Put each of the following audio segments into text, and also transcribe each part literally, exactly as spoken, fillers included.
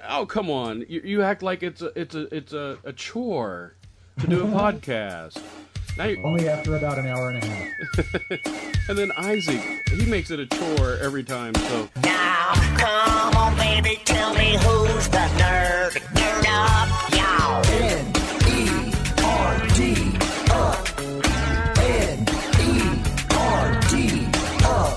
Oh, come on! You, you act like it's a it's a it's a, a chore to do a podcast. Now you, Only after about an hour and a half. And then Isaac, he makes it a chore every time. So now, come on, baby, tell me who's the nerd. Nerd up, y'all. N E R D up. N E R D up.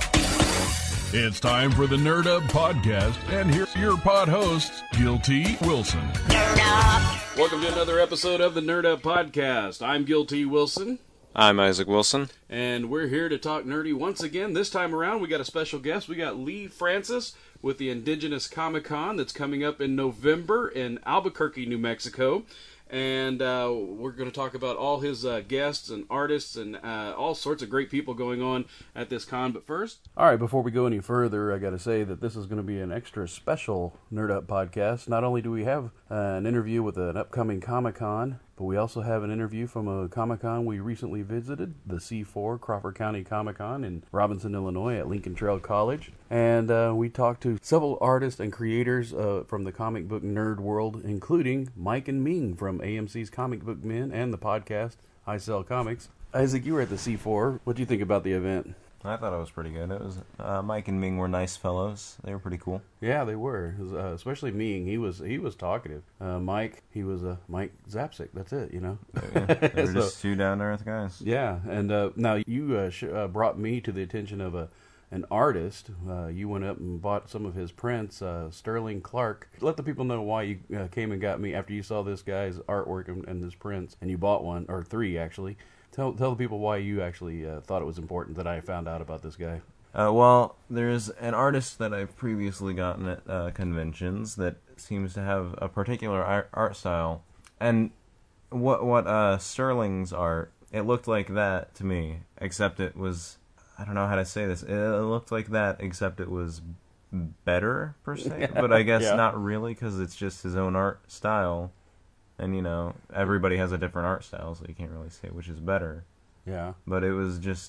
It's time for the Nerd Up Podcast, and here's your pod hosts, Guilty Wilson. Nerd up. Welcome to another episode of the Nerd Up Podcast. I'm Guilty Wilson. I'm Isaac Wilson. And we're here to talk nerdy once again. This time around, we got a special guest. We got Lee Francis with the Indigenous Comic Con that's coming up in November in Albuquerque, New Mexico. And uh, we're going to talk about all his uh, guests and artists and uh, all sorts of great people going on at this con. But first... All right, before we go any further, I got to say that this is going to be an extra special Nerd Up podcast. Not only do we have uh, an interview with an upcoming Comic-Con, but we also have an interview from a Comic-Con we recently visited, the C four Crawford County Comic-Con in Robinson, Illinois at Lincoln Trail College. And uh, we talked to several artists and creators uh, from the comic book nerd world, including Mike and Ming from A M C's Comic Book Men and the podcast I Sell Comics. Isaac, you were at the C four. What do you think about the event? I thought it was pretty good. It was uh, Mike and Ming were nice fellows. They were pretty cool. Yeah, they were. It was, uh, especially Ming. He was he was talkative. Uh, Mike, he was uh, Mike Zapsik. That's it. You know. Yeah, they were So- just two down to earth guys. Yeah, and uh, now you uh, sh- uh, brought me to the attention of a an artist. Uh, you went up and bought some of his prints, uh, Sterling Clark. Let the people know why you uh, came and got me after you saw this guy's artwork and, and his prints, and you bought one, or three actually. Tell tell the people why you actually uh, thought it was important that I found out about this guy. Uh, well, there's an artist that I've previously gotten at uh, conventions that seems to have a particular art, art style. And what what uh, Sterling's art, it looked like that to me, except it was, I don't know how to say this, it looked like that except it was better, per se. But I guess Yeah. not really, because it's just his own art style. And, you know, everybody has a different art style, so you can't really say which is better. Yeah. But it was just,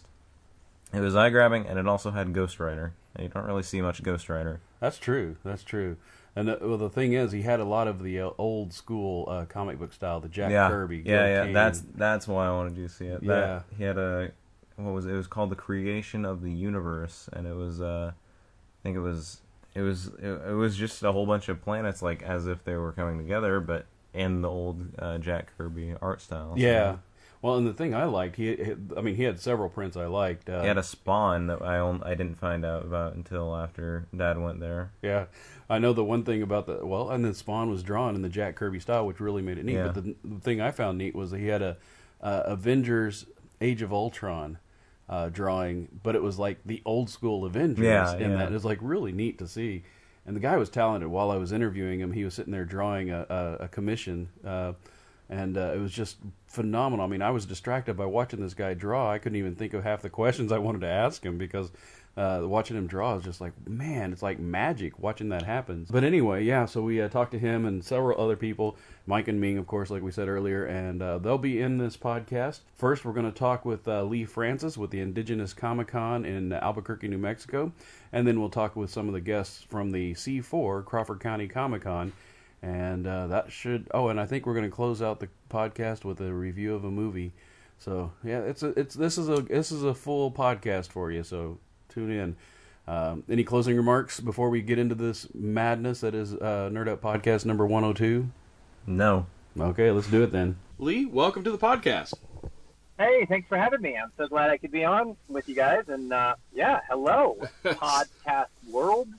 it was eye-grabbing, and it also had Ghost Rider. And you don't really see much Ghost Rider. That's true. That's true. And the, well, the thing is, he had a lot of the uh, old school uh, comic book style, the Jack yeah, Kirby. yeah, Gil yeah. Kane. That's that's why I wanted you to see it. That, Yeah. he had a, what was it? It was called The Creation of the Universe, and it was, uh, I think it was, it was, it, it was just a whole bunch of planets, like as if they were coming together, but in the old uh, Jack Kirby art style. So Yeah. Well, and the thing I liked, he, he I mean, he had several prints I liked. Uh, He had a Spawn that I only, I didn't find out about until after Dad went there. Yeah, I know the one thing about the well, and then Spawn was drawn in the Jack Kirby style, which really made it neat. Yeah. But the, the thing I found neat was that he had a uh, Avengers Age of Ultron uh, drawing, but it was like the old school Avengers. Yeah, in yeah. that it was like really neat to see. And the guy was talented. While I was interviewing him, he was sitting there drawing a, a, a commission. Uh, And uh, it was just phenomenal. I mean, I was distracted by watching this guy draw. I couldn't even think of half the questions I wanted to ask him because uh, watching him draw is just like, man, it's like magic watching that happen. But anyway, yeah, so we uh, talked to him and several other people, Mike and Ming, of course, like we said earlier, and uh, they'll be in this podcast. First, we're going to talk with uh, Lee Francis with the Indigenous Comic Con in Albuquerque, New Mexico, and then we'll talk with some of the guests from the C four Crawford County Comic Con. And uh, that should. Oh, and I think we're going to close out the podcast with a review of a movie. So yeah, it's a, it's this is a this is a full podcast for you. So tune in. Um, any closing remarks before we get into this madness that is uh, Nerd Up Podcast number one oh two? No. Okay, let's do it then. Lee, welcome to the podcast. Hey, thanks for having me. I'm so glad I could be on with you guys. And, uh, yeah, hello, podcast world.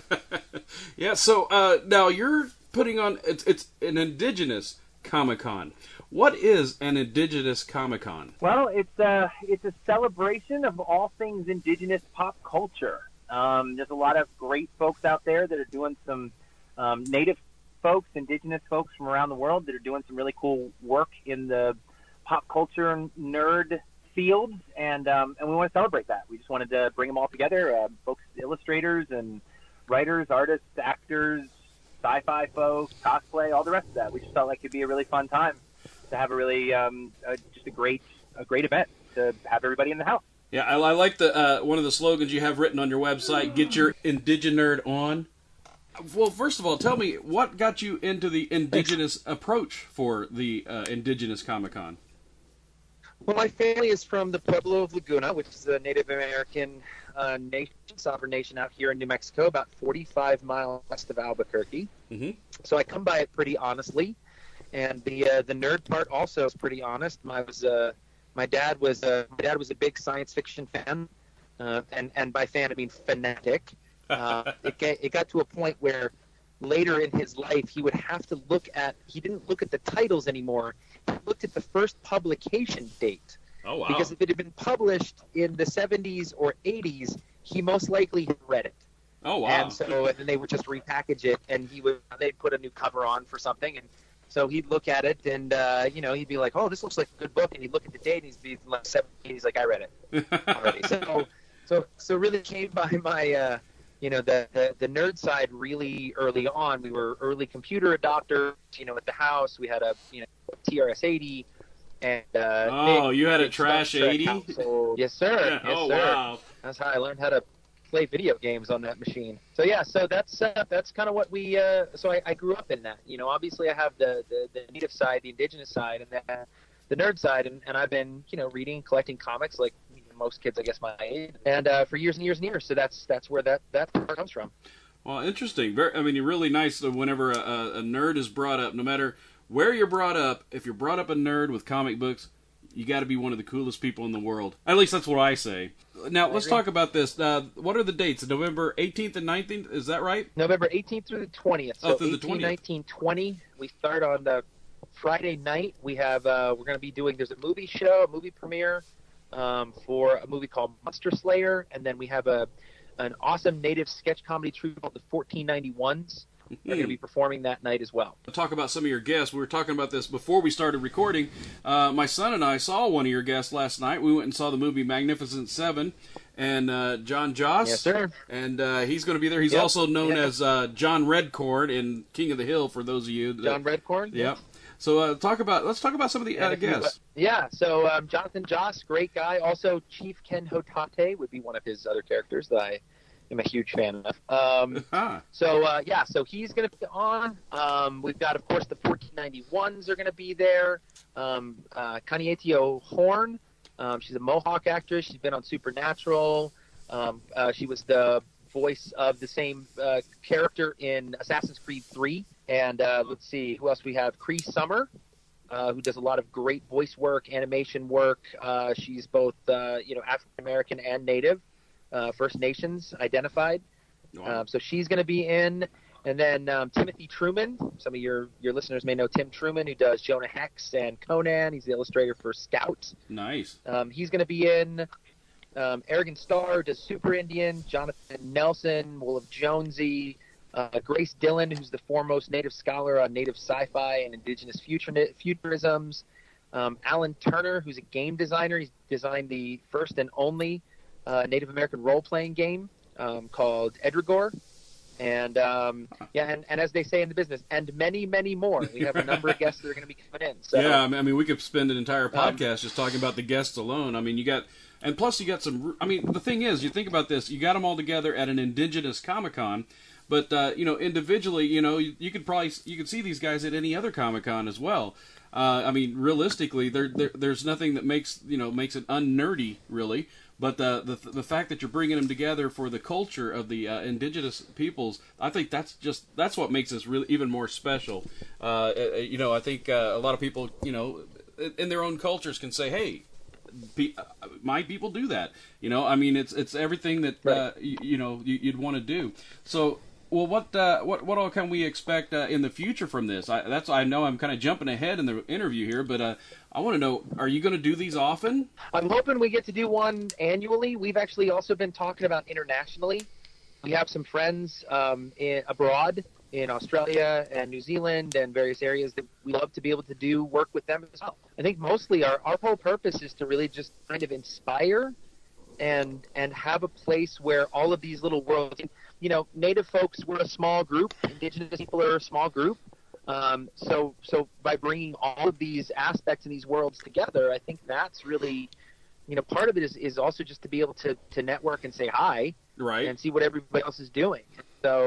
Yeah. So uh, now you're putting on. It's it's an Indigenous Comic Con. What is an Indigenous Comic Con? Well, it's, uh, it's a celebration of all things indigenous pop culture. Um, there's a lot of great folks out there that are doing some um, native folks, indigenous folks from around the world that are doing some really cool work in the pop culture and nerd fields, and um, and we want to celebrate that. We just wanted to bring them all together, uh, folks, illustrators and writers, artists, actors, sci-fi folks, cosplay, all the rest of that. We just felt like it'd be a really fun time to have a really um, uh, just a great a great event to have everybody in the house. Yeah, I, I like the uh, one of the slogans you have written on your website. Get your indigenerd on. Well, first of all, tell me what got you into the indigenous approach for the uh, Indigenous Comic Con. Well, my family is from the Pueblo of Laguna, which is a Native American uh, nation, sovereign nation out here in New Mexico, about forty-five miles west of Albuquerque. Mm-hmm. So I come by it pretty honestly, and the uh, the nerd part also is pretty honest. My was uh, my dad was uh, my dad was a big science fiction fan, uh, and and by fan I mean fanatic. Uh, it get, it got to a point where later in his life he would have to look at he didn't look at the titles anymore. He looked at the first publication date. Oh, wow. Because if it had been published in the seventies or eighties, he most likely had read it. Oh, wow. And so and then they would just repackage it, and he would they'd put a new cover on for something, and so he'd look at it, and uh, you know he'd be like, "Oh, this looks like a good book," and he'd look at the date, and he'd be like seventeen. He's like, "I read it already." so, so, so really came by my, uh, you know, the, the the nerd side really early on. We were early computer adopters, you know, at the house. We had a you know T R S eighty. And, uh, oh, big, you had a big trash Star Trek eighty? household. Yes, sir. Yeah. Yes, Oh, sir. wow. That's how I learned how to play video games on that machine. So yeah, so that's uh, that's kind of what we. Uh, so I, I grew up in that. You know, obviously I have the, the, the native side, the indigenous side, and then the nerd side, and, and I've been you know reading, collecting comics like most kids, I guess, my age, and uh, for years and years and years. So that's that's where that that part comes from. Well, interesting. Very, I mean, you're really nice that whenever a, a nerd is brought up, no matter where you're brought up, if you're brought up a nerd with comic books, you got to be one of the coolest people in the world. At least that's what I say. Now, let's talk about this. Uh, what are the dates? November eighteenth and nineteenth? Is that right? November eighteenth through the twentieth. So oh, through the eighteen, nineteen, twenty. We start on the Friday night. We have, uh, we're going to be doing, there's a movie show, a movie premiere um, for a movie called Monster Slayer. And then we have a an awesome native sketch comedy troupe called the fourteen ninety-ones. They're going to be performing that night as well. I'll talk about some of your guests. We were talking about this before we started recording. Uh, my son and I saw one of your guests last night. We went and saw the movie Magnificent Seven, and uh, John Joss. Yes, sir. And uh, he's going to be there. He's Yep. also known Yeah. as uh, John Redcorn in King of the Hill. For those of you, that, John Redcorn. Yep. So uh, talk about. Let's talk about some of the uh, And if you- guests. Yeah, so um, Jonathan Joss, great guy. Also, Chief Ken Hotate would be one of his other characters that I am a huge fan of. Um, Ah. so, uh, yeah, so he's going to be on. Um, we've got, of course, the fourteen ninety-ones are going to be there. Um, uh, Kanietio Horn, um, she's a Mohawk actress. She's been on Supernatural. Um, uh, she was the voice of the same uh, character in Assassin's Creed three. And uh, let's see, who else we have? Cree Summer. Uh, who does a lot of great voice work, animation work. Uh, she's both, uh, you know, African American and Native, uh, First Nations identified. Wow. Um, so she's going to be in. And then um, Timothy Truman. Some of your, your listeners may know Tim Truman, who does Jonah Hex and Conan. He's the illustrator for Scout. Nice. Um, he's going to be in. Um, Aragon Starr does Super Indian. Jonathan Nelson, Wolf Jonesy. Uh, Grace Dillon, who's the foremost Native scholar on Native sci-fi and Indigenous future, futurisms. Um, Alan Turner, who's a game designer. He's designed the first and only uh, Native American role-playing game um, called Edragor. And, um, yeah, and, and as they say in the business, and many, many more. We have a number of guests that are going to be coming in. So, yeah, I mean, I mean, we could spend an entire Um, podcast just talking about the guests alone. I mean, you got, and plus you got some. I mean, the thing is, you think about this, you got them all together at an Indigenous Comic Con, but uh, you know, individually, you know, you, you could probably you could see these guys at any other Comic Con as well. Uh, I mean, realistically, there, there there's nothing that makes you know makes it unnerdy, really. But the, the the fact that you're bringing them together for the culture of the uh, indigenous peoples, I think that's just that's what makes this really even more special. Uh, you know, I think uh, a lot of people, you know, in their own cultures can say, "Hey, be, my people do that." You know, I mean, it's it's everything that Right. uh, you, you know you, you'd want to do. So. Well, what uh, what what all can we expect uh, in the future from this? I, that's I know I'm kind of jumping ahead in the interview here, but uh, I want to know: are you going to do these often? I'm hoping we get to do one annually. We've actually also been talking about internationally. We have some friends um, in, abroad in Australia and New Zealand and various areas that we love to be able to do work with them as well. I think mostly our, our whole purpose is to really just kind of inspire and and have a place where all of these little worlds, you know, Native folks, we're a small group. Indigenous people are a small group. Um, so, so by bringing all of these aspects and these worlds together, I think that's really, you know, part of it is, is also just to be able to, to network and say hi, Right. and see what everybody else is doing. So,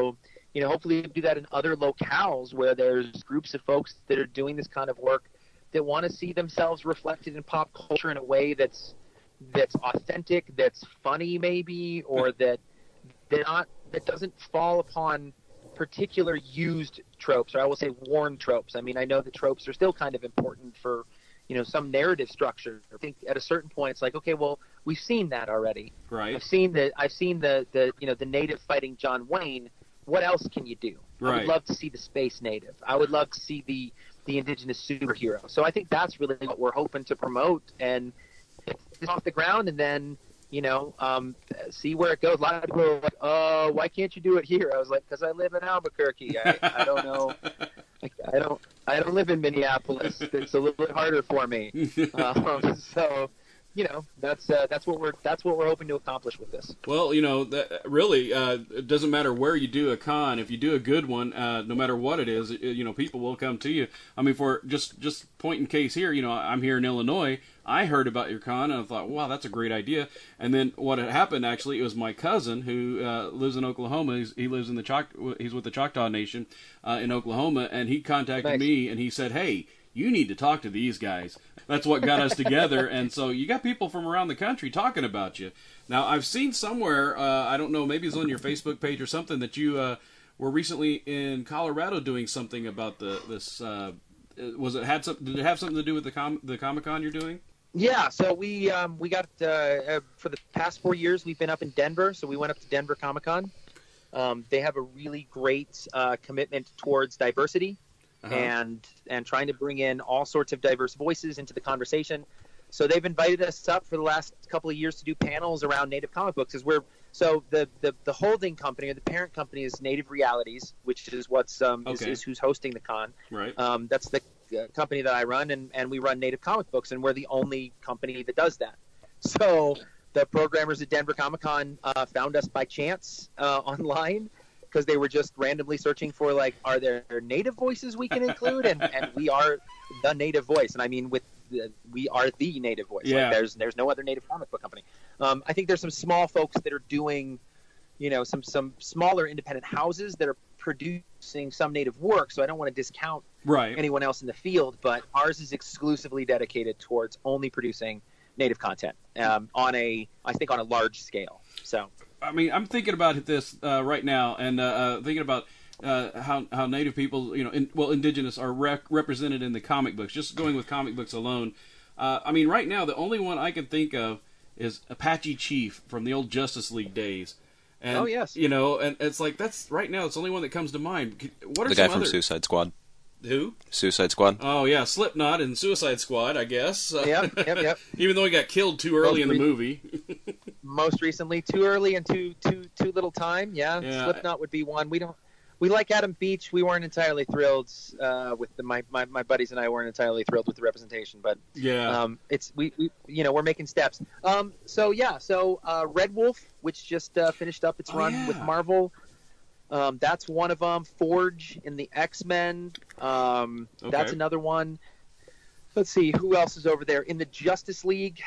you know, hopefully do that in other locales where there's groups of folks that are doing this kind of work that want to see themselves reflected in pop culture in a way that's that's authentic, that's funny maybe, or that they're not that doesn't fall upon particular used tropes, or I will say worn tropes. I mean, I know the tropes are still kind of important for, you know, some narrative structure. I think at a certain point it's like, okay, well, we've seen that already. Right. I've seen the I've seen the, the you know the native fighting John Wayne. What else can you do? Right. I would love to see the space native. I would love to see the the indigenous superhero. So I think that's really what we're hoping to promote and get this off the ground, and then, you know, um, see where it goes. A lot of people are like, "Oh, why can't you do it here?" I was like, "Because I live in Albuquerque. I, I don't know. I, I don't. I don't live in Minneapolis. It's a little bit harder for me." Um, so, you know, that's uh, that's what we're that's what we're hoping to accomplish with this. Well, you know, that really, uh, it doesn't matter where you do a con. If you do a good one, uh, no matter what it is, it, you know, people will come to you. I mean, for just just point in case here, you know, I'm here in Illinois. I heard about your con, and I thought, wow, that's a great idea. And then what had happened, actually, it was my cousin who uh, lives in Oklahoma. He's, he lives in the Choc- he's with the Choctaw Nation uh, in Oklahoma, and he contacted Nice. me, and he said, hey, you need to talk to these guys. That's what got us together. And so you got people from around the country talking about you. Now, I've seen somewhere, uh, I don't know, maybe it's on your Facebook page or something, that you uh, were recently in Colorado doing something about the this. Uh, was it had some? Did it have something to do with the com- the Comic Con you're doing? Yeah, so we um, we got uh, uh, for the past four years we've been up in Denver. So we went up to Denver Comic Con. Um, they have a really great uh, commitment towards diversity. Uh-huh. and and trying to bring in all sorts of diverse voices into the conversation. So they've invited us up for the last couple of years to do panels around Native comic books. As we're so the, the, the holding company or the parent company is Native Realities, which is what's um, Okay. is, is who's hosting the con. Right. Um, that's the uh, company that I run, and, and we run Native comic books, and we're the only company that does that. So the programmers at Denver Comic Con uh, found us by chance uh, online, because they were just randomly searching for, like, are there native voices we can include? And, and we are the native voice. And I mean, with the, we are the native voice. Yeah. Like, there's there's no other native comic book company. Um, I think there's some small folks that are doing, you know, some some smaller independent houses that are producing some native work. So I don't want to discount Right. anyone else in the field, but ours is exclusively dedicated towards only producing native content um, on a, I think, on a large scale. So. I mean, I'm thinking about this uh, right now, and uh, uh, thinking about uh, how how Native people, you know, in, well, indigenous are rec- represented in the comic books. Just going with comic books alone, uh, I mean, right now the only one I can think of is Apache Chief from the old Justice League days. And, Oh, yes. You know, and it's like that's right now. It's the only one that comes to mind. What are The guy some from other... Suicide Squad. Who? Suicide Squad. Oh yeah, Slipknot and Suicide Squad, I guess. Yep, yep, yep. Even though he got killed too early in the Most movie. Most recently, too early and too too too little time. Yeah, Yeah. Slipknot would be one. We don't. We like Adam Beach. We weren't entirely thrilled uh, with the my, my my buddies and I weren't entirely thrilled with the representation, but Yeah. um, it's we, we you know we're making steps. Um, so yeah, so uh, Red Wolf, which just uh, finished up its Oh, run yeah. with Marvel. Um, that's one of them. Forge in the X-Men. Um, That's Okay. another one. Let's see, who else is over there? In the Justice League,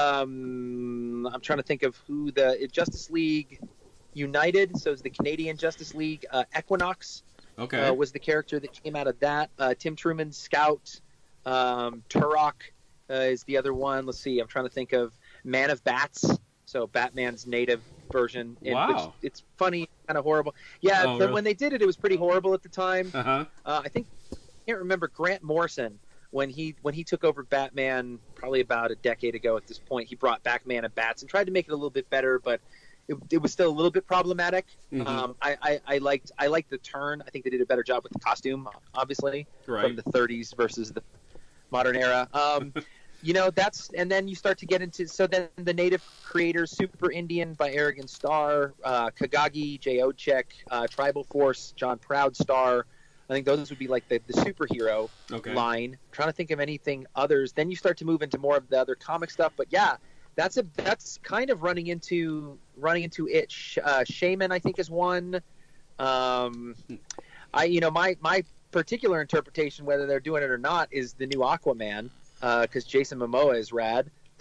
um, I'm trying to think of who the Justice League United, so it's the Canadian Justice League. Uh, Equinox Okay. uh, was the character that came out of that. Uh, Tim Truman, Scout. Um, Turok uh, is the other one. Let's see, I'm trying to think of Man of Bats, so Batman's native version. in Wow. which it's funny, kind of horrible. Yeah, Oh, the- really? when they did it, it was pretty horrible at the time. Uh-huh. Uh, I think I can't remember Grant Morrison when he when he took over Batman probably about a decade ago. At this point, he brought back Man of Bats and tried to make it a little bit better, but it, it was still a little bit problematic. Mhm. Um, I, I, I liked I liked the turn. I think they did a better job with the costume, obviously, Right. from the thirties versus the modern era. Um, you know, that's and then you start to get into so then the native creators, Super Indian by Aragon Starr, uh, Kagagi, Jay Ochek, uh, Tribal Force, John Proudstar. I think those would be like the, the superhero Okay. line. trying to think of anything others. Then you start to move into more of the other comic stuff. But yeah, that's a that's kind of running into running into it. Sh- Uh, Shaman, I think, is one. Um, I you know my my particular interpretation, whether they're doing it or not, is the new Aquaman because Jason Momoa is rad.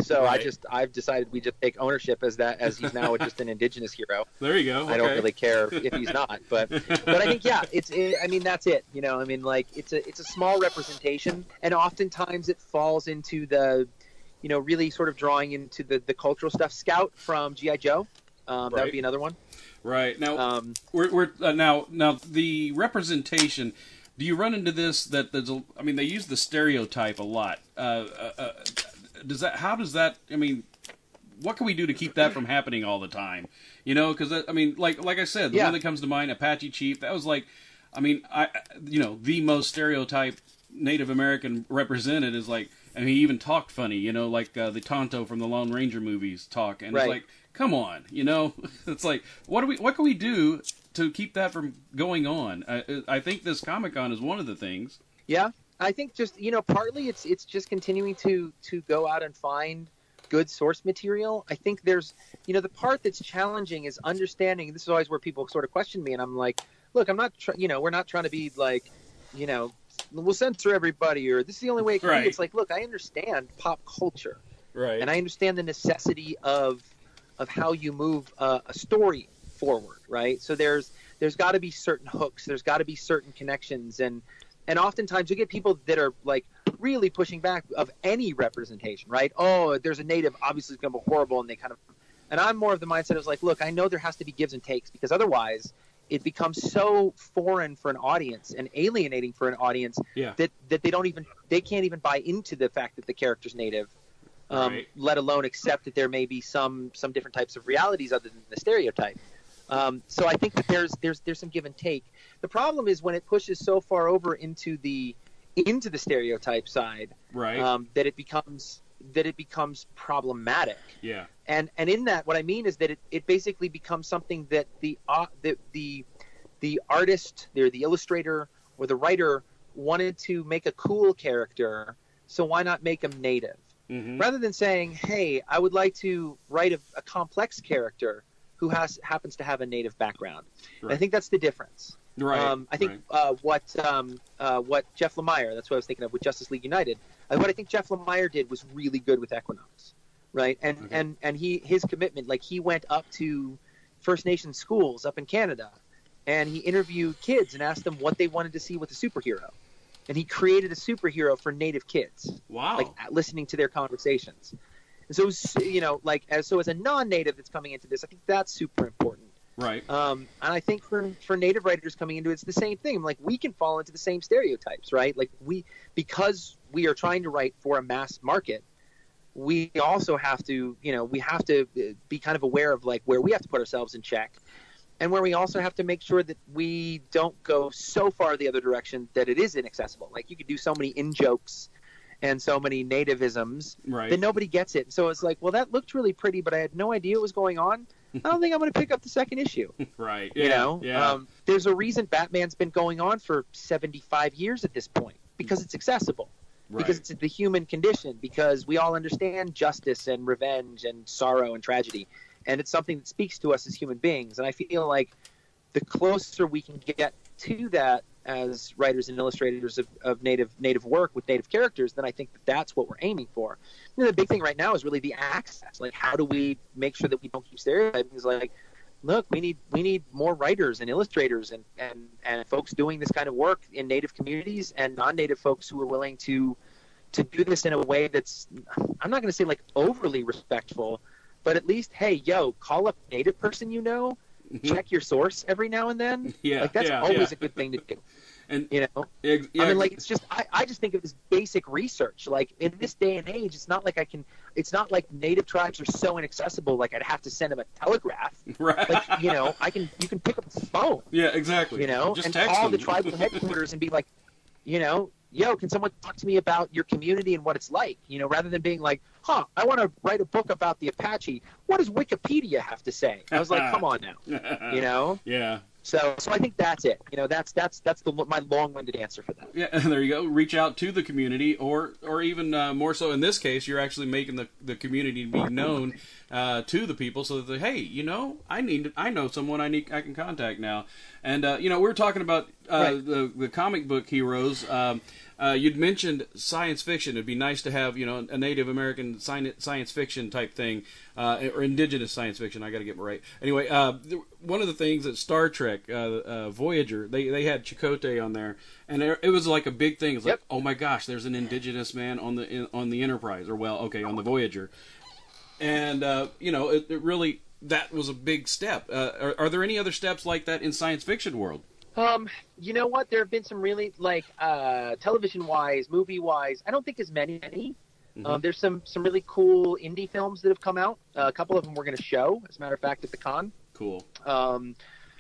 So Right. I just I've decided we just take ownership as that as he's now just an indigenous hero. There you go. I don't Okay. really care if he's not, but but I think yeah, it's it, I mean that's it. You know, I mean like it's a it's a small representation, and oftentimes it falls into the, you know, really sort of drawing into the the cultural stuff. Scout from G I. Joe, um, that Right. would be another one. Right now, Um, we're, we're uh, now now the representation. Do you run into this that there's a, I mean, they use the stereotype a lot. Uh, uh, uh, does that? How does that? I mean, what can we do to keep that from happening all the time? You know, because I mean, like like I said, the Yeah. one that comes to mind, Apache Chief. That was like, I mean, I you know the most stereotype Native American represented is like, and he even talked funny. You know, like uh, the Tonto from the Lone Ranger movies talk, and Right. it's like, come on, you know, it's like, what do we, what can we do to keep that from going on? I, I think this Comic-Con is one of the things. Yeah, I think just you know partly it's it's just continuing to to go out and find good source material. I think there's you know the part that's challenging is understanding. This is always where people sort of question me, and I'm like, look, I'm not tr- you know we're not trying to be like you know we'll censor everybody or this is the only way it can Right. be. It's like, look, I understand pop culture, Right. and I understand the necessity of of how you move uh, a story forward, right? So there's there's got to be certain hooks, there's got to be certain connections, and and oftentimes you get people that are like really pushing back of any representation, right? Oh, there's a native, obviously it's going to be horrible, and they kind of, and I'm more of the mindset of like, look, I know there has to be gives and takes because otherwise it becomes so foreign for an audience and alienating for an audience Yeah. that that they don't even they can't even buy into the fact that the character's native. Um, Right. let alone accept that there may be some some different types of realities other than the stereotype. Um, so I think that there's there's there's some give and take. The problem is when it pushes so far over into the into the stereotype side, Right. um, that it becomes that it becomes problematic. Yeah. And and in that, what I mean is that it, it basically becomes something that the uh, the the the artist, the the illustrator or the writer wanted to make a cool character, so why not make him native? Mm-hmm. Rather than saying, hey, I would like to write a, a complex character who has happens to have a native background. Right. I think that's the difference. Right. Um, I think right. uh, what um, uh, what Jeff Lemire, that's what I was thinking of with Justice League United. Uh, what I think Jeff Lemire did was really good with Equinox, right? And Okay. and and he his commitment, like he went up to First Nation schools up in Canada, and he interviewed kids and asked them what they wanted to see with a superhero, and he created a superhero for Native kids. Wow. Like listening to their conversations. And so, it was, you know, like as so as a non-native that's coming into this, I think that's super important. Right. Um, and I think for for native writers coming into it, it's the same thing. Like we can fall into the same stereotypes, right? Like we because we are trying to write for a mass market, we also have to, you know, we have to be kind of aware of like where we have to put ourselves in check, and where we also have to make sure that we don't go so far the other direction that it is inaccessible. Like you could do so many in jokes and so many nativisms Right. that nobody gets it. So it's like, well, that looked really pretty, but I had no idea what was going on. I don't think I'm going to pick up the second issue. Right. You Yeah. know, Yeah. um, there's a reason Batman's been going on for seventy-five years at this point because it's accessible, because Right. it's the human condition, because we all understand justice and revenge and sorrow and tragedy, and it's something that speaks to us as human beings. And I feel like the closer we can get to that as writers and illustrators of, of native native work with native characters, then I think that that's what we're aiming for. You know, the big thing right now is really the access. Like, how do we make sure that we don't keep stereotyping? It's like, look, we need we need more writers and illustrators and, and, and folks doing this kind of work in native communities and non-native folks who are willing to to do this in a way that's, I'm not going to say like overly respectful, but at least, hey, yo, call up a native person you know, check your source every now and then. Yeah, like that's yeah, always yeah. a good thing to do. And You know, ex- yeah, I mean, like it's just I, I just think of this basic research. Like in this day and age, it's not like I can. It's not like native tribes are so inaccessible. Like I'd have to send them a telegraph. right. Like you know, I can. You can pick up the phone. yeah. Exactly. You know, Just and text call them. the tribal headquarters and be like, you know, yo, can someone talk to me about your community and what it's like? You know, rather than being like, huh, I want to write a book about the Apache. What does Wikipedia have to say? I was like, come on now. You know. Yeah. So, so I think that's it. You know, that's that's that's the my long-winded answer for that. Yeah, there you go. Reach out to the community, or or even uh, more so in this case, you're actually making the, the community be known uh, to the people, so that they, hey, you know, I need I know someone I need I can contact now. And uh, you know, we were talking about uh, Right. the the comic book heroes, um, uh, you'd mentioned science fiction. It'd be nice to have, you know, a Native American sci- science fiction type thing, uh, or indigenous science fiction. I got to get it right. Anyway, uh, th- one of the things that Star Trek, uh, uh, Voyager, they they had Chakotay on there, and it was like a big thing. It's Yep. like, oh my gosh, there's an indigenous man on the in, on the Enterprise, or well, okay, on the Voyager, and uh, you know, it, it really that was a big step. Uh, are, are there any other steps like that in science fiction world? Um, you know what? There have been some really, like, uh, television-wise, movie-wise, I don't think as many. Mhm. Um, there's some, some really cool indie films that have come out. Uh, a couple of them we're going to show, as a matter of fact, at the con. Cool. Um,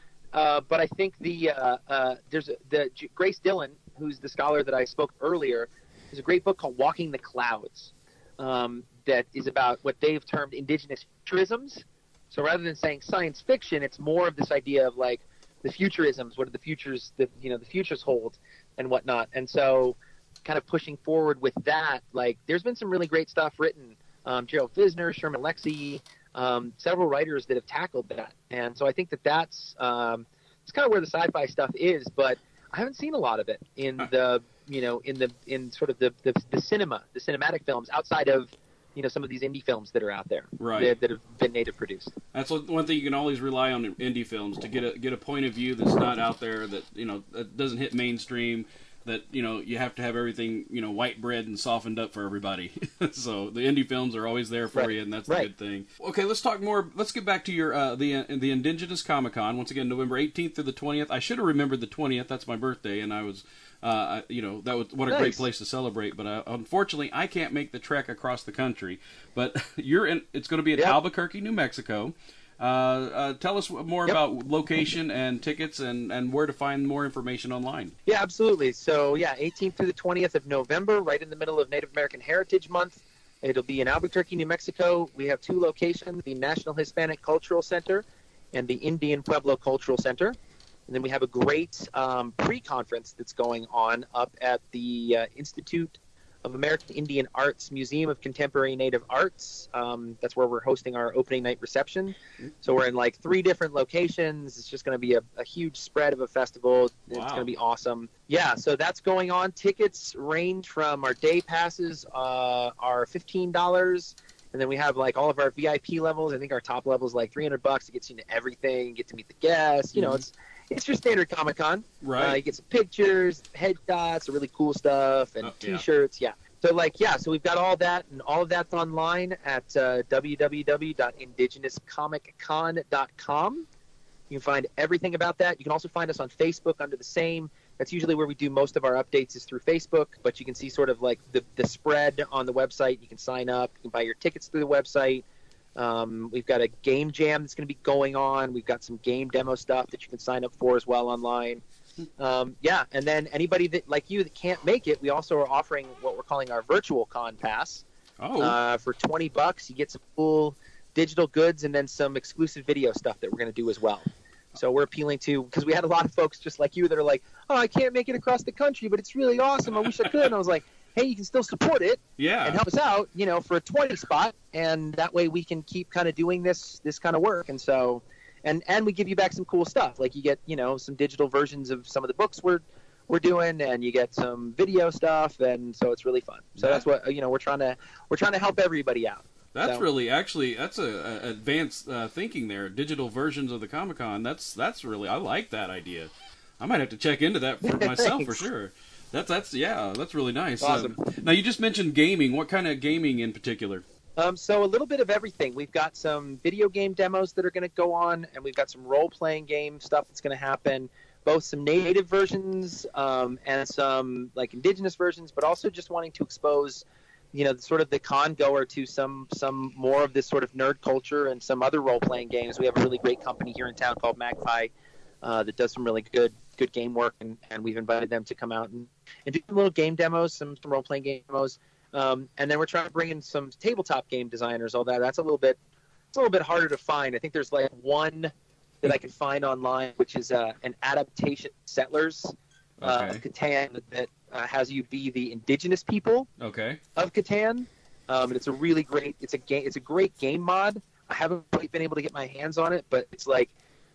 uh, but I think the uh, uh, there's a, the J- Grace Dillon, who's the scholar that I spoke earlier. There's a great book called Walking the Clouds um, that is about what they've termed indigenous futurisms. So rather than saying science fiction, it's more of this idea of like the futurisms. What do the futures, the you know, the futures hold, and whatnot. And so, kind of pushing forward with that. Like, there's been some really great stuff written. Um, Gerald Fisner, Sherman Alexie, um, several writers that have tackled that. And so I think that that's um, it's kind of where the sci-fi stuff is. But I haven't seen a lot of it in the you know in the in sort of the the, the cinema, the cinematic films outside of you know some of these indie films that are out there Right. that, that have been native produced. That's one one thing you can always rely on in indie films to get a get a point of view that's not out there, that you know that doesn't hit mainstream. That you know you have to have everything you know white bread and softened up for everybody. So the indie films are always there for Right. you, and that's Right. the good thing. Okay, let's talk more. Let's get back to your uh, the the Indigenous Comic Con once again, November eighteenth through the twentieth. I should have remembered the twentieth. That's my birthday, and I was. Uh, you know that was what a great Nice. place to celebrate. But uh, unfortunately, I can't make the trek across the country. But you're in. It's going to be in Yep. Albuquerque, New Mexico. Uh, uh, tell us more Yep. about location and tickets and, and where to find more information online. Yeah, absolutely. So, yeah, eighteenth through the twentieth of November, right in the middle of Native American Heritage Month. It'll be in Albuquerque, New Mexico. We have two locations, the National Hispanic Cultural Center and the Indian Pueblo Cultural Center. And then we have a great um, pre-conference that's going on up at the uh, Institute of American Indian Arts Museum of Contemporary Native Arts. Um, that's where we're hosting our opening night reception. So we're in like three different locations. It's just going to be a, a huge spread of a festival. It's Wow. going to be awesome. Yeah, so that's going on. Tickets range from our day passes uh, are fifteen dollars. And then we have like all of our V I P levels. I think our top level is like three hundred bucks. It gets you into everything. Get to meet the guests. You know, Mhm. it's it's your standard Comic Con. Right. Uh, you get some pictures, headshots, some really cool stuff, and Oh, yeah. T-shirts. Yeah. So like yeah, so we've got all that, and all of that's online at uh, w w w dot indigenous comic con dot com. You can find everything about that. You can also find us on Facebook under the same. That's usually where we do most of our updates is through Facebook, but you can see sort of like the, the spread on the website. You can sign up. You can buy your tickets through the website. Um, we've got a game jam that's going to be going on. We've got some game demo stuff that you can sign up for as well online. Um, yeah, and then anybody that like you that can't make it, we also are offering what we're calling our virtual con pass. Oh, Uh, for twenty bucks, you get some cool digital goods and then some exclusive video stuff that we're going to do as well. So we're appealing to, because we had a lot of folks just like you that are like, oh, I can't make it across the country, but it's really awesome. I wish I could. And I was like, hey, you can still support it yeah. and help us out, you know, for a twenty spot. And that way we can keep kind of doing this, this kind of work. And so, and, and we give you back some cool stuff. Like you get, you know, some digital versions of some of the books we're, we're doing, and you get some video stuff. And so it's really fun. So Yeah. that's what, you know, we're trying to, we're trying to help everybody out. That's So- really actually that's a, a advanced uh, thinking there. Digital versions of the Comic Con. That's that's really I like that idea. I might have to check into that for myself for Thanks. sure. That's that's yeah, that's really nice. Awesome. Um, now you just mentioned gaming. What kind of gaming in particular? Um, so a little bit of everything. We've got some video game demos that are going to go on, and we've got some role-playing game stuff that's going to happen. Both some native versions um, and some like indigenous versions, but also just wanting to expose, you know, sort of the con goer to some some more of this sort of nerd culture and some other role-playing games. We have a really great company here in town called Magpie uh, that does some really good good game work, and, and we've invited them to come out and, and do some little game demos, some, some role-playing game demos. Um, and then we're trying to bring in some tabletop game designers. All that that's a little bit it's a little bit harder to find. I think there's like one that I can find online, which is uh, an adaptation of Settlers uh, Okay. of Catan that uh, has you be the indigenous people Okay. of Catan. Um, and it's a really great it's a game it's a great game mod. I haven't quite been able to get my hands on it, but it's like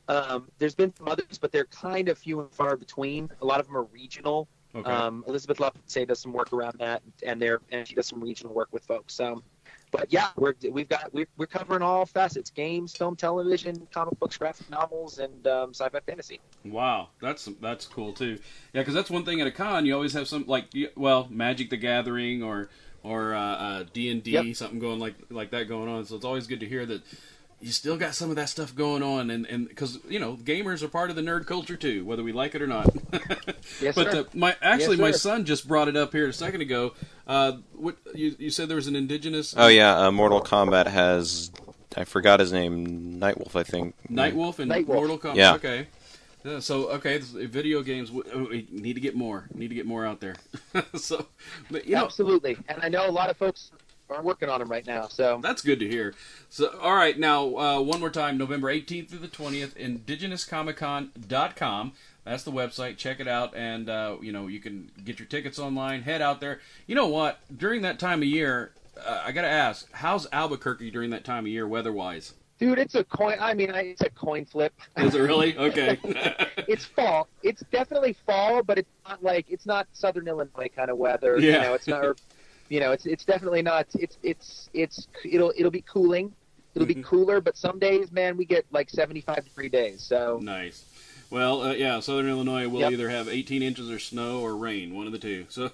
Um, there's been some others, but they're kind of few and far between. A lot of them are regional. Okay. Um, Elizabeth Lopate does some work around that, and they're and she does some regional work with folks. Um, but yeah, we're we've got we're, we're covering all facets: games, film, television, comic books, graphic novels, and um, sci-fi fantasy. Wow, that's that's cool too. Yeah, because that's one thing at a con. You always have some like you- well, Magic the Gathering or or uh, uh, D and D, Yep. something going like like that going on. So it's always good to hear that you still got some of that stuff going on, and and because you know gamers are part of the nerd culture too, whether we like it or not. Yes, but sir. uh, my actually Yes, my sir. son just brought it up here a second ago. Uh, what you you said there was an indigenous Oh yeah, uh, Mortal Kombat has, I forgot his name, Nightwolf, I think. Nightwolf and Nightwolf. Mortal Kombat. Yeah. Okay. Yeah, so okay, this- video games. We, we need to get more. Need to get more out there. so, but, you know, Absolutely, and I know a lot of folks are working on them right now. So that's good to hear. So, all right, now uh, one more time, November eighteenth through the twentieth, indigenous comic con dot com. That's the website. Check it out, and uh, you know you can get your tickets online. Head out there. You know what? During that time of year, uh, I got to ask, how's Albuquerque during that time of year, weather-wise? dude, it's a coin. I mean, I- it's a coin flip. Is it really? Okay. It's fall. It's definitely fall, but it's not like it's not Southern Illinois kind of weather. Yeah. You know, it's not. Or, you know, it's it's definitely not. It's it's it's it'll it'll be cooling. It'll be cooler, but some days, man, we get like seventy-five degree days. So Nice. Well, uh, yeah, Southern Illinois will Yep. either have eighteen inches of snow or rain, one of the two. So,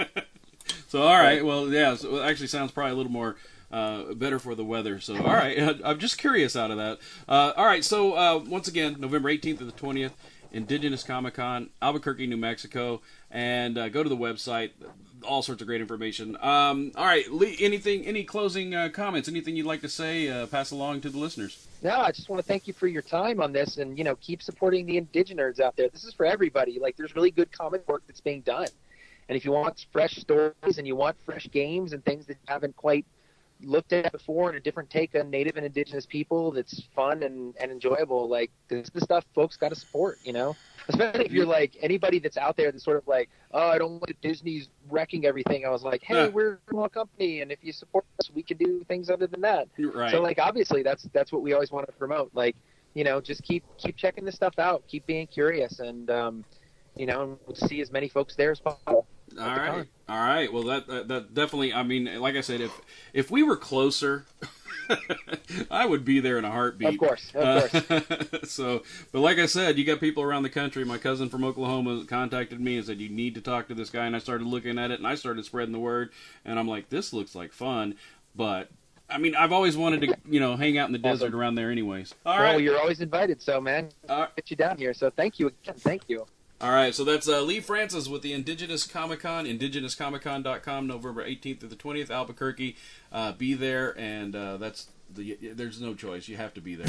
so all right. Well, yeah. So it actually sounds probably a little more uh, better for the weather. So, all right. I'm just curious out of that. Uh, all right. So, uh, once again, November eighteenth to the twentieth, Indigenous Comic Con, Albuquerque, New Mexico, and uh, go to the website. All sorts of great information. Um, all right. Lee, anything? Any closing uh, comments? Anything you'd like to say? Uh, pass along to the listeners. no, I just want to thank you for your time on this, and you know, keep supporting the Indigenerds out there. This is for everybody. Like, there's really good comic work that's being done, and if you want fresh stories and you want fresh games and things that you haven't quite looked at before and a different take on Native and Indigenous people that's fun and, and enjoyable, like, this is the stuff folks got to support, you know? Especially if you're like anybody that's out there that's sort of like, oh, I don't like Disney's wrecking everything. I was like, hey, Yeah. we're a small company, and if you support us, we can do things other than that. Right. So, like, obviously, that's that's what we always want to promote. Like, you know, just keep keep checking this stuff out, keep being curious, and um, you know, we'll see as many folks there as possible. All at the right, con. all right. Well, that, that that definitely. I mean, like I said, if if we were closer, I would be there in a heartbeat. Of course, of course. so, but like I said, you got people around the country. My cousin from Oklahoma contacted me and said you need to talk to this guy, and I started looking at it, and I started spreading the word, and I'm like, this looks like fun, but. I mean, I've always wanted to, you know, hang out in the desert Awesome. around there anyways. All well, right. you're always invited, so man, All right. get you down here. So thank you again. Thank you. All right, so that's uh, Lee Francis with the Indigenous Comic Con, indigenous comic con dot com, November eighteenth through the twentieth, Albuquerque. Uh, be there, and uh, that's the. There's no choice; you have to be there.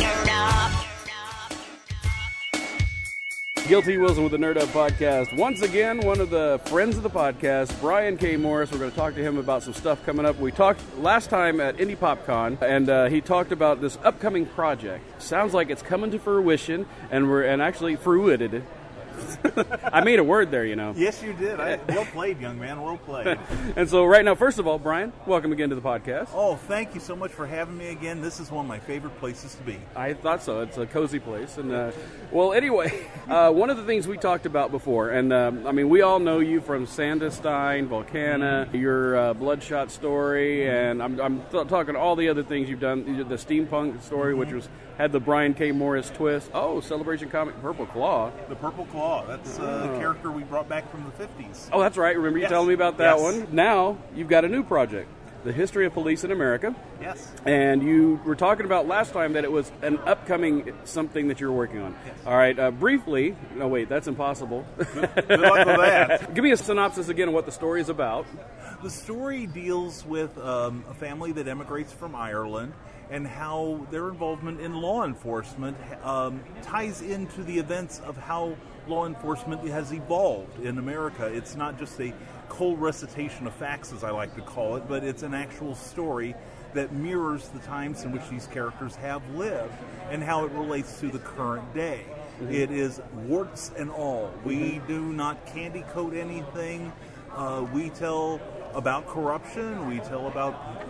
Guilty Wilson with the Nerd Up Podcast. Once again, one of the friends of the podcast, Brian K. Morris. We're going to talk to him about some stuff coming up. We talked last time at Indie PopCon, and uh, he talked about this upcoming project. Sounds like it's coming to fruition, and we're and actually fruited. I made a word there, you know. Yes, you did. I, well played, young man. Well played. And so right now, first of all, Brian, welcome again to the podcast. Oh, thank you so much for having me again. This is one of my favorite places to be. I thought so. It's a cozy place. And uh, well, anyway, uh, one of the things we talked about before, and um, I mean, we all know you from Sandestein, Volcana, your uh, Bloodshot story, and I'm, I'm th- talking all the other things you've done. The steampunk story, which was had the Brian K. Morris twist. Oh, Celebration Comic Purple Claw. The Purple Claw. That's uh, Oh. a character we brought back from the fifties. Oh, that's right. Remember you Yes. telling me about that Yes. one? Now you've got a new project, The History of Police in America. Yes. And you were talking about last time that it was an upcoming something that you were working on. Yes. All right, uh, briefly. No, wait, that's impossible. Good luck with that. Give me a synopsis again of what the story is about. The story deals with um, a family that emigrates from Ireland and how their involvement in law enforcement um, ties into the events of how law enforcement has evolved in America. It's not just a cold recitation of facts, as I like to call it, but it's an actual story that mirrors the times in which these characters have lived and how it relates to the current day. Mm-hmm. It is warts and all. We do not candy coat anything. Uh, we tell about corruption. We tell about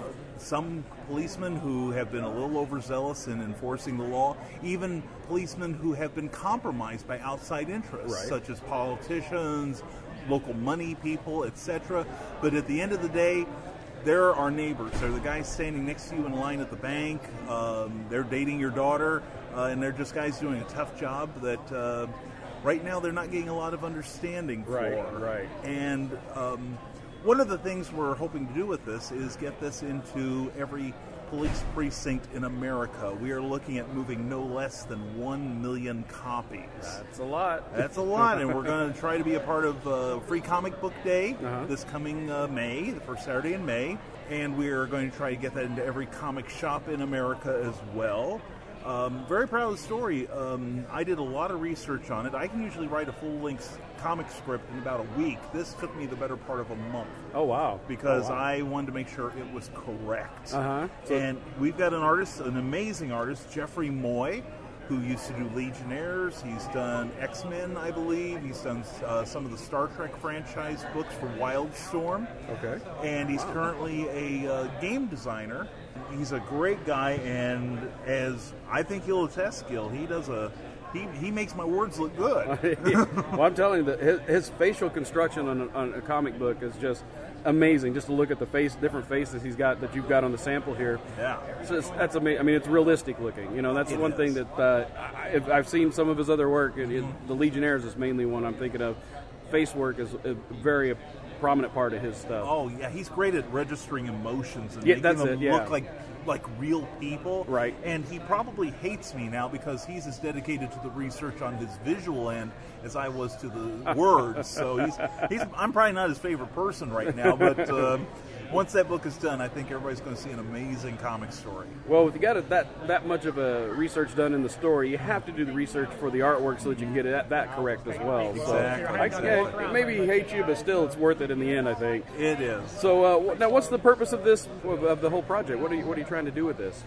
some policemen who have been a little overzealous in enforcing the law, even policemen who have been compromised by outside interests, Right. such as politicians, local money people, et cetera. But at the end of the day, they're our neighbors. They're the guys standing next to you in line at the bank. Um, they're dating your daughter, uh, and they're just guys doing a tough job that uh, right now they're not getting a lot of understanding for. Right, right. And um, one of the things we're hoping to do with this is get this into every police precinct in America. We are looking at moving no less than one million copies. That's a lot. That's a lot, and we're going to try to be a part of uh, Free Comic Book Day Uh-huh. this coming uh, May, the first Saturday in May, and we are going to try to get that into every comic shop in America as well. Um, very proud of the story. Um, I did a lot of research on it. I can usually write a full-length comic script in about a week. This took me the better part of a month. Oh, wow. Because oh, wow. I wanted to make sure it was correct. Uh-huh. So- And we've got an artist, an amazing artist, Jeffrey Moy, who used to do Legionnaires. He's done X-Men, I believe. He's done uh, some of the Star Trek franchise books for Wildstorm. Okay. And he's Wow. currently a uh, game designer. He's a great guy, and as I think you'll attest, Gil, he does a he, he makes my words look good. Yeah. Well, I'm telling you that his, his facial construction on a, on a comic book is just amazing. Just to look at the face, different faces he's got that you've got on the sample here. Yeah, it's just, that's amazing. I mean, it's realistic looking. You know, that's It one is. thing that uh, I, if I've seen some of his other work. It, it, the Legionnaires is mainly one I'm thinking of. Face work is a very prominent part of his stuff. Oh yeah, he's great at registering emotions and Yeah, making that's them it, yeah. look like like real people. Right. And he probably hates me now because he's as dedicated to the research on his visual end as I was to the words. So he's he's I'm probably not his favorite person right now, but um, once that book is done, I think everybody's going to see an amazing comic story. Well, if you got it, that that much of a research done in the story, you have to do the research for the artwork so that you can get it that, that correct as well. Exactly. So, I, I, maybe he hates you, but still, it's worth it in the end, I think. It is. So uh, now, what's the purpose of this, of, of the whole project? What are you what are you trying to do with this?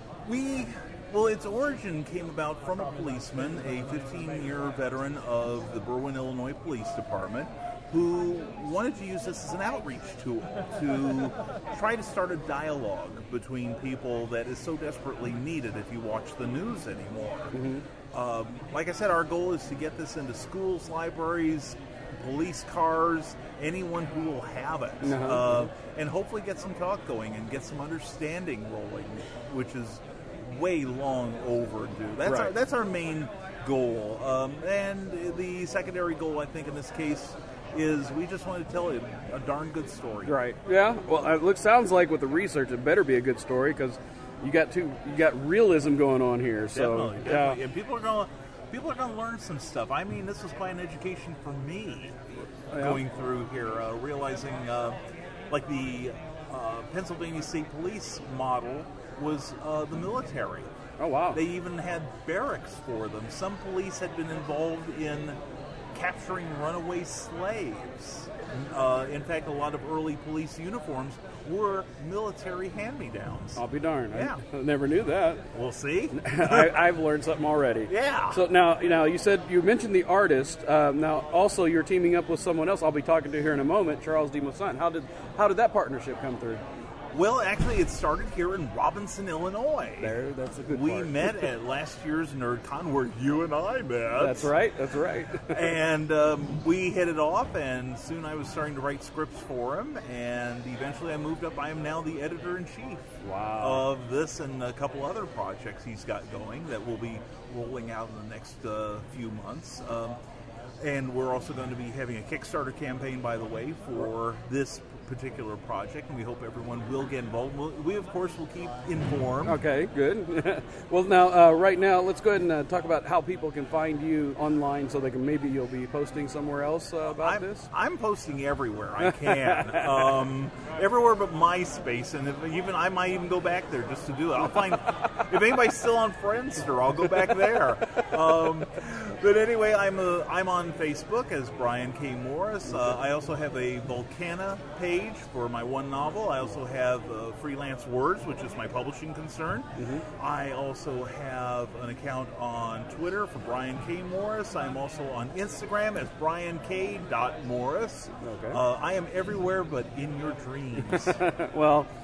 We, well, its origin came about from a policeman, a fifteen-year veteran of the Berwyn, Illinois Police Department, who wanted to use this as an outreach tool to try to start a dialogue between people that is so desperately needed if you watch the news anymore. Mm-hmm. Um, like I said, our goal is to get this into schools, libraries, police cars, anyone who will have it, Uh-huh. uh, and hopefully get some talk going and get some understanding rolling, which is way long overdue. That's Right. our that's our main goal, um, and the secondary goal, I think, in this case, is we just want to tell a, a darn good story. Right. Yeah. Well, it looks sounds like with the research, it better be a good story because you got two, you got realism going on here. So Definitely, yeah. definitely. And people are going to people are going to learn some stuff. I mean, this was quite an education for me Yeah. going through here, uh, realizing uh, like the uh, Pennsylvania State Police model was uh, the military. Oh wow. They even had barracks for them. Some police had been involved in capturing runaway slaves. Uh, in fact, a lot of early police uniforms were military hand-me-downs. I'll be darned. Yeah. I, I never knew that. We'll see. I, I've learned something already. Yeah. So now, you know, you said you mentioned the artist. Um, now, also, you're teaming up with someone else. I'll be talking to here in a moment, Charles D. Masson. How did how did that partnership come through? Well, actually, it started here in Robinson, Illinois. There, that's a good We part. met at last year's NerdCon where you and I met. That's right. That's right. And um, we hit it off, and soon I was starting to write scripts for him, and eventually I moved up. I am now the editor-in-chief Wow. of this and a couple other projects he's got going that will be rolling out in the next uh, few months. Um, and we're also going to be having a Kickstarter campaign, by the way, for this particular project, and we hope everyone will get involved. We'll, we, of course, will keep informed. Okay, good. Well, now, uh, right now, let's go ahead and uh, talk about how people can find you online so they can maybe you'll be posting somewhere else uh, about I'm, this. I'm posting everywhere I can, um, everywhere but MySpace, and if, even I might even go back there just to do it. I'll find if anybody's still on Friendster, I'll go back there. Um, but anyway, I'm a, I'm on Facebook as Brian K. Morris. Uh, I also have a Volcana page for my one novel. I also have uh, Freelance Words, which is my publishing concern. Mm-hmm. I also have an account on Twitter for Brian K. Morris. I'm also on Instagram as Brian K. Morris. Okay. Uh, I am everywhere but in your dreams. Well,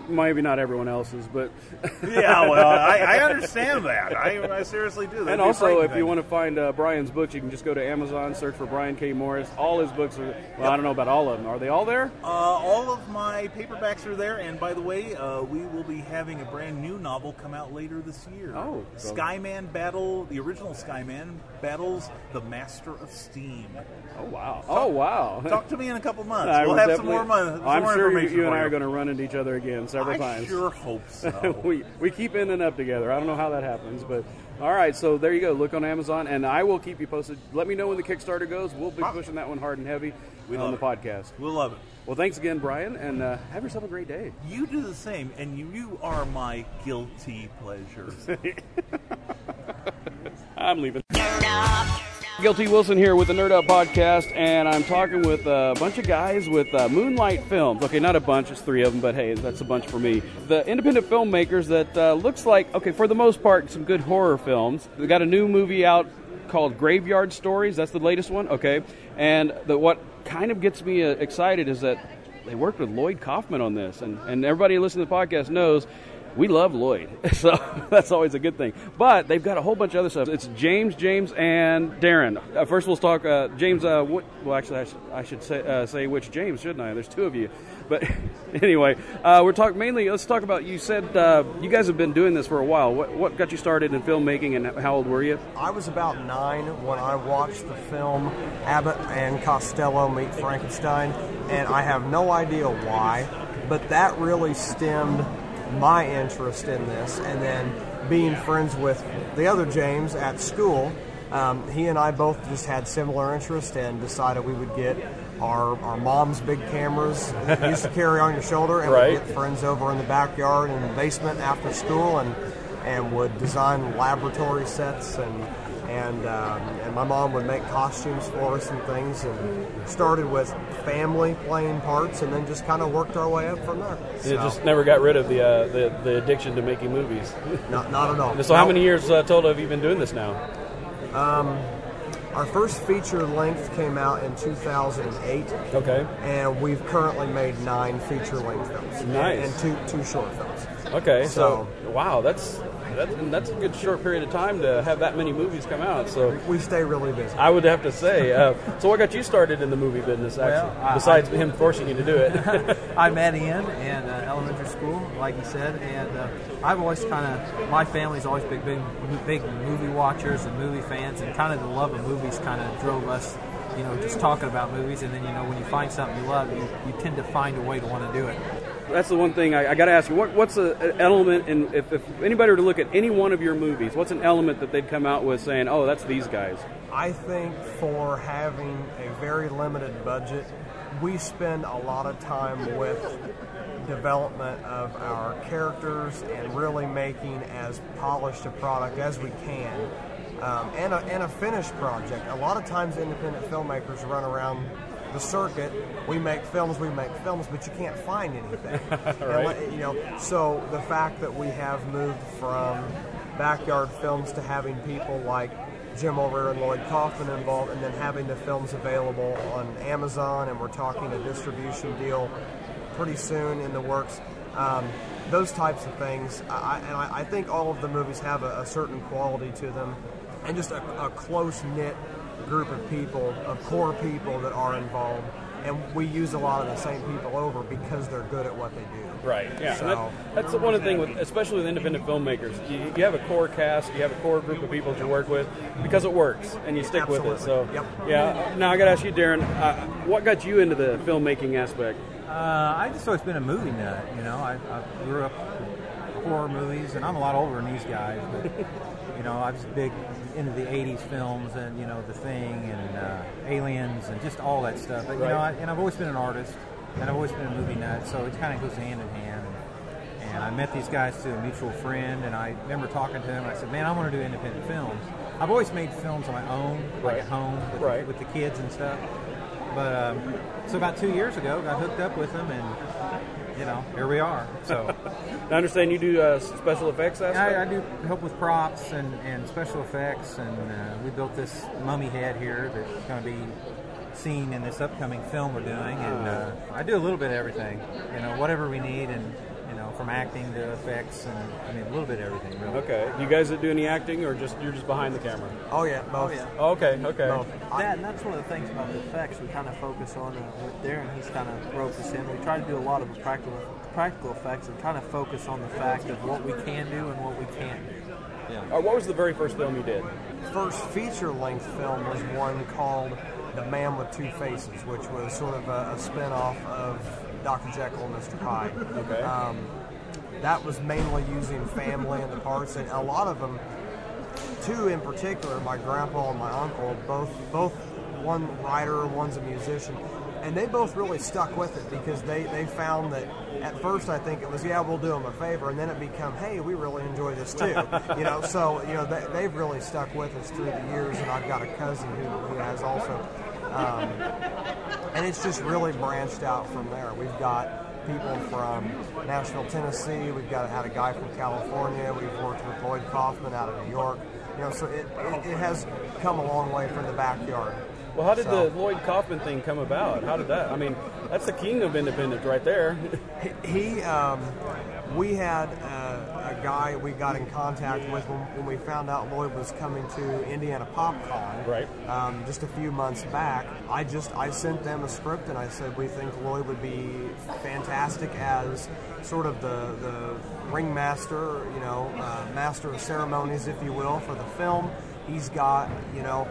maybe not everyone else's, but yeah, well, I, I understand that. I, I seriously do. That'd and be a also, frightening if you thing. want to find uh, Brian's books, you can just go to Amazon, search for Brian K. Morris. All his books are. Well, I don't know about all of them. Are they all there? Uh, all of my paperbacks are there, and by the way, uh, we will be having a brand new novel come out later this year. Oh, so- Skyman Battle, the original Skyman battles the Master of Steam. Oh wow! Oh wow! Talk to me in a couple months. I We'll will have some definitely- more money. Some I'm more sure you, information you and for I you. are going to run into each other again several I times. sure hope so. we we keep ending up together. I don't know how that happens, but all right. So there you go. Look on Amazon, and I will keep you posted. Let me know when the Kickstarter goes. We'll be pushing that one hard and heavy We on love the it. podcast. We'll love it. Well, thanks again, Brian, and uh, have yourself a great day. You do the same, and you, you are my guilty pleasure. I'm leaving. Guilty Wilson here with the Nerd Up Podcast, and I'm talking with a bunch of guys with uh, Moonlight Films. Okay, not a bunch, it's three of them, but hey, that's a bunch for me. The independent filmmakers that uh, looks like, okay, for the most part, some good horror films. They got a new movie out called Graveyard Stories. That's the latest one, okay? And the, what kind of gets me uh, excited is that they worked with Lloyd Kaufman on this, and, and everybody who listens to the podcast knows we love Lloyd, so that's always a good thing. But they've got a whole bunch of other stuff. It's James, James, and Darren. Uh, first, we'll talk uh, James. Uh, what, well, actually, I should, I should say, uh, say which James, shouldn't I? There's two of you. But anyway, uh, we're talking mainly. Let's talk about. You said uh, you guys have been doing this for a while. What, what got you started in filmmaking, and how old were you? I was about nine when I watched the film Abbott and Costello Meet Frankenstein, and I have no idea why, but that really stemmed my interest in this. And then being friends with the other James at school, um, he and I both just had similar interests and decided we would get our, our mom's big cameras that you used to carry on your shoulder, and Right. we'd get friends over in the backyard and the basement after school, and and would design laboratory sets, and and um, and my mom would make costumes for us and things, and started with family playing parts, and then just kind of worked our way up from there. You So, just never got rid of the uh, the, the addiction to making movies. not, not at all. So how No. many years uh, total have you been doing this now? Um, our first feature length came out in two thousand eight. Okay. And we've currently made nine feature length films. Nice. And two two short films. Okay, so, So- wow, that's that's that's a good short period of time to have that many movies come out. So we stay really busy. I would have to say. Uh, so what got you started in the movie business? Actually, Well, I- besides I- him forcing you to do it. I met Ian in uh, elementary school, like he said, and uh, I've always kind of, my family's always been big, big movie watchers and movie fans, and kind of the love of movies kind of drove us, you know, just talking about movies. And then, you know, when you find something you love, you, you tend to find a way to want to do it. That's the one thing I, I got to ask you. What, what's a, an element in if, if anybody were to look at any one of your movies, what's an element that they'd come out with saying, "Oh, that's these guys"? I think for having a very limited budget, we spend a lot of time with development of our characters and really making as polished a product as we can. Um, and, a, and a finished project. A lot of times independent filmmakers run around the circuit. We make films, we make films, but you can't find anything. Right. And, you know, so the fact that we have moved from backyard films to having people like Jim O'Rear and Lloyd Kaufman involved, and then having the films available on Amazon, and we're talking a distribution deal pretty soon in the works. Um, those types of things, I, and I, I think all of the movies have a, a certain quality to them, and just a, a close-knit group of people, of core people that are involved, and we use a lot of the same people over because they're good at what they do. Right. Yeah. So, And that, that's the one of the thing with, especially with independent filmmakers, you, you have a core cast, you have a core group of people that you work with because it works, and you stick with it. So, Yep. yeah. Now I got to ask you, Darren, uh, what got you into the filmmaking aspect? Uh, I've just always been a movie nut, you know. I, I grew up with horror movies, and I'm a lot older than these guys, but, you know, I was big into the eighties films and, you know, The Thing and uh, Aliens and just all that stuff. But, you know, I, and I've always been an artist, and I've always been a movie nut, so it kind of goes hand in hand. And, and I met these guys through a mutual friend, and I remember talking to him, and I said, man, I want to do independent films. I've always made films on my own, like at home with, Right. with the kids and stuff. But um, so about two years ago, got hooked up with them, and you know, here we are. So I understand you do uh, special effects aspect? I, I do help with props and, and special effects, and uh, we built this mummy head here that's going to be seen in this upcoming film we're doing, and uh, I do a little bit of everything, you know, whatever we need, and You know, from acting to effects, and I mean a little bit of everything. Really. Okay. You guys do any acting, or just you're just behind the camera? Oh yeah, both. Oh, yeah. Oh, okay. Okay. Both. That, and that's one of the things about the effects we kind of focus on uh, with Darren. He's kind of roped us in. We try to do a lot of practical practical effects and kind of focus on the fact of what we can do and what we can't do. Yeah. Uh, what was the very first film you did? First feature-length film was one called The Man with Two Faces, which was sort of a, a spin-off of Doctor Jekyll and Mister Hyde. Okay. Um, that was mainly using family in the parts, and a lot of them, two in particular, my grandpa and my uncle, both both one writer, one's a musician, and they both really stuck with it because they, they found that at first I think it was, yeah, we'll do them a favor, and then it became, hey, we really enjoy this too. you know, so, you know, they, they've really stuck with us through the years, and I've got a cousin who, who has also. Um, and it's just really branched out from there. We've got people from Nashville, Tennessee. We've got had a guy from California. We've worked with Lloyd Kaufman out of New York. You know, so it, it, it has come a long way from the backyard. Well, how did So- the Lloyd Kaufman thing come about? How did that? I mean, that's the king of independence right there. He, um, we had uh, a guy we got in contact with when, when we found out Lloyd was coming to Indiana PopCon. Right. Um, just a few months back. I just I sent them a script and I said we think Lloyd would be fantastic as sort of the the ringmaster, you know, uh, master of ceremonies, if you will, for the film. He's got, you know,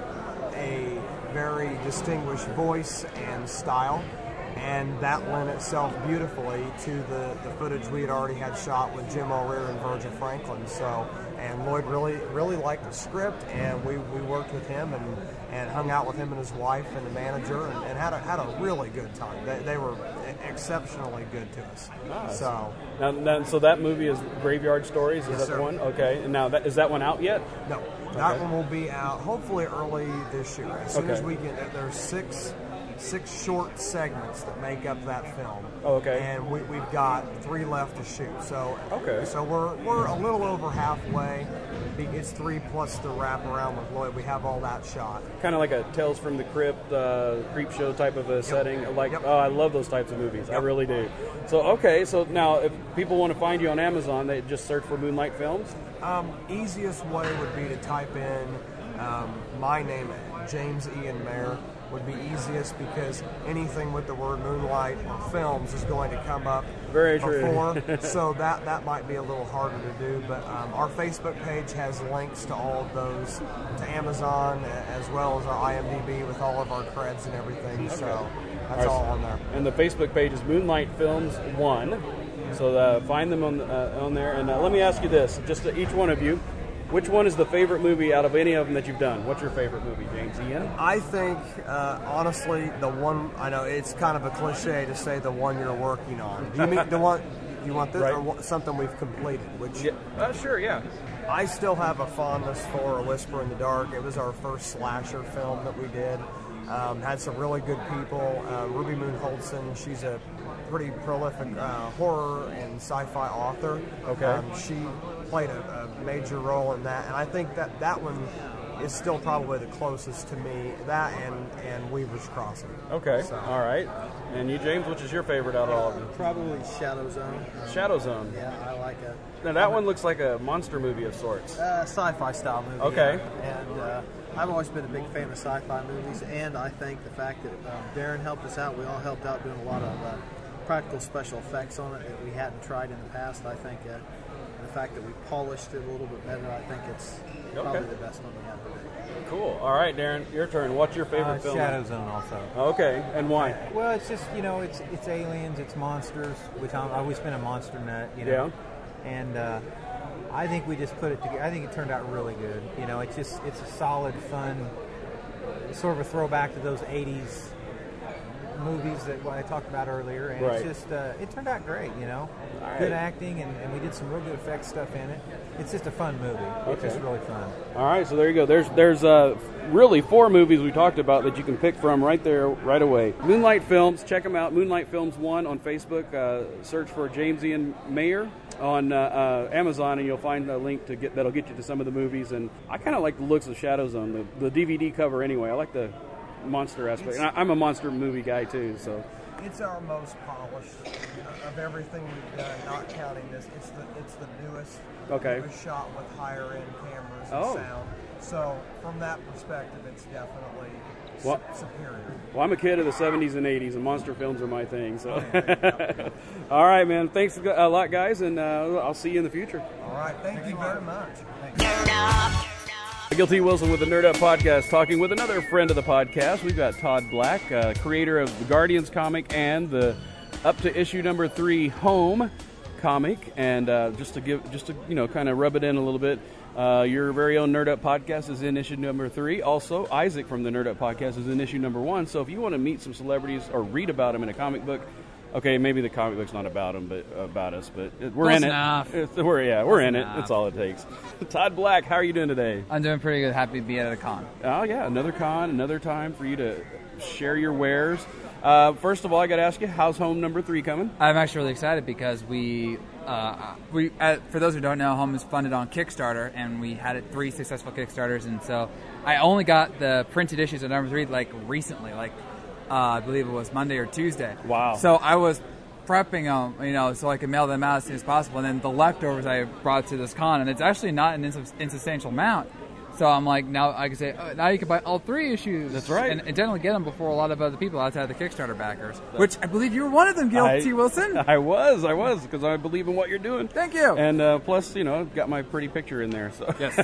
a very distinguished voice and style, and that lent itself beautifully to the, the footage we had already had shot with Jim O'Rear and Virgil Franklin. So, and Lloyd really really liked the script, and we, we worked with him and, and hung out with him and his wife and the manager, and, and had a had a really good time. They, they were exceptionally good to us. Nice. So Now, now, so that movie is Graveyard Stories. Is Yes, that sir. the one? Okay. And now, that, is that one out yet? no, that Okay. one will be out hopefully early this year. As soon as Okay. we get there's six six short segments that make up that film. Oh, okay. And we, we've got three left to shoot. So Okay. So we're we're a little over halfway. Be- It's three plus the wrap around with Lloyd. We have all that shot. Kind of like a Tales from the Crypt, uh, creep show type of a setting. Like, Yep. oh, I love those types of movies. I Yep. really do. So, okay. So now, if people want to find you on Amazon, they just search for Moonlight Films. Um, easiest way would be to type in um, my name, James Ian Mayer, would be easiest because anything with the word Moonlight or films is going to come up Very true. before. So that, that might be a little harder to do. But um, our Facebook page has links to all of those, to Amazon, a- as well as our I M D B with all of our creds and everything. So that's all on there. And the Facebook page is Moonlight Films One. So uh, find them on uh, on there. And uh, let me ask you this, just to each one of you, which one is the favorite movie out of any of them that you've done? What's your favorite movie, James Ian? I think, uh, honestly, the one, I know it's kind of a cliche to say the one you're working on. Do you mean the one, you want this Right. or what- something we've completed? Which Yeah. Uh, sure, yeah. I still have a fondness for A Whisper in the Dark. It was our first slasher film that we did. Um, had some really good people. Uh, Ruby Moon Holdson, she's a pretty prolific uh, horror and sci-fi author. Okay. Um, she played a, a major role in that, and I think that that one is still probably the closest to me. That and, and Weaver's Crossing. Okay, So- all right. And you, James, which is your favorite out of all of them? Probably Shadow Zone. Um, Shadow Zone. Yeah, I like it. Now, that one looks like a monster movie of sorts. Uh, sci-fi style movie. Okay. yeah. And uh, I've always been a big fan of sci-fi movies, and I think the fact that um, Darren helped us out, we all helped out doing a lot of uh, practical special effects on it that we hadn't tried in the past. I think uh, the fact that we polished it a little bit better, I think it's probably Okay. the best one we have today. Cool. All right, Darren, your turn. What's your favorite Uh, film? Shadow Zone also. Okay, and why? Well, it's just, you know, it's it's aliens, it's monsters, which I'm, I've always been a monster nut, you know. And uh, I think we just put it together. I think it turned out really good. You know, it's just it's a solid, fun, sort of a throwback to those eighties movies that I talked about earlier, and Right. it's just uh, it turned out great. You know, All good right. acting, and, and we did some real good effects stuff in it. It's just a fun movie. It's Okay. just really fun. All right, so there you go. There's there's uh, really four movies we talked about that you can pick from right there, right away. Moonlight Films, check them out. Moonlight Films One on Facebook. Uh, search for James Ian Mayer on uh, uh, Amazon, and you'll find a link to get that'll get you to some of the movies. And I kind of like the looks of Shadow Zone, the, the D V D cover anyway. I like the monster aspect. And I, I'm a monster movie guy too, so it's our most polished of everything we've done, not counting this. It's the it's the newest. Okay. It was shot with higher end cameras and Oh. sound. So from that perspective, it's definitely Well- su- superior. Well, I'm a kid of the seventies and eighties, and monster films are my thing. So, all right, man. Thanks a lot, guys, and uh, I'll see you in the future. All right, thank you very much. Guilty Wilson with the Nerd Up Podcast, talking with another friend of the podcast. We've got Todd Black, uh, creator of the Guardians comic and the up to issue number three Home comic. And uh, just to give, just to you know, kind of rub it in a little bit. Uh, your very own Nerd Up Podcast is in issue number three. Also, Isaac from the Nerd Up Podcast is in issue number one. So if you want to meet some celebrities or read about them in a comic book, okay, maybe the comic book's not about them, but about us, but we're Close in it. enough. It's, we're yeah, we're Close in it. enough. That's all it takes. Todd Black, how are you doing today? I'm doing pretty good. Happy to be at a con. Oh yeah, another con, another time for you to share your wares. Uh, first of all, I got to ask you, how's Home number three coming? I'm actually really excited because we, uh, we uh, for those who don't know, Home is funded on Kickstarter, and we had it three successful Kickstarters, and so I only got the printed issues of number three like recently, like uh, I believe it was Monday or Tuesday. Wow. So I was prepping them, you know, so I could mail them out as soon as possible, and then the leftovers I brought to this con, and it's actually not an insub- insubstantial amount. So I'm like, now I can say, oh, now you can buy all three issues. That's right. And, and generally get them before a lot of other people outside the Kickstarter backers, which I believe you were one of them, Guilty I, Wilson. I was, I was, because I believe in what you're doing. Thank you. And uh, plus, you know, got my pretty picture in there. So yes.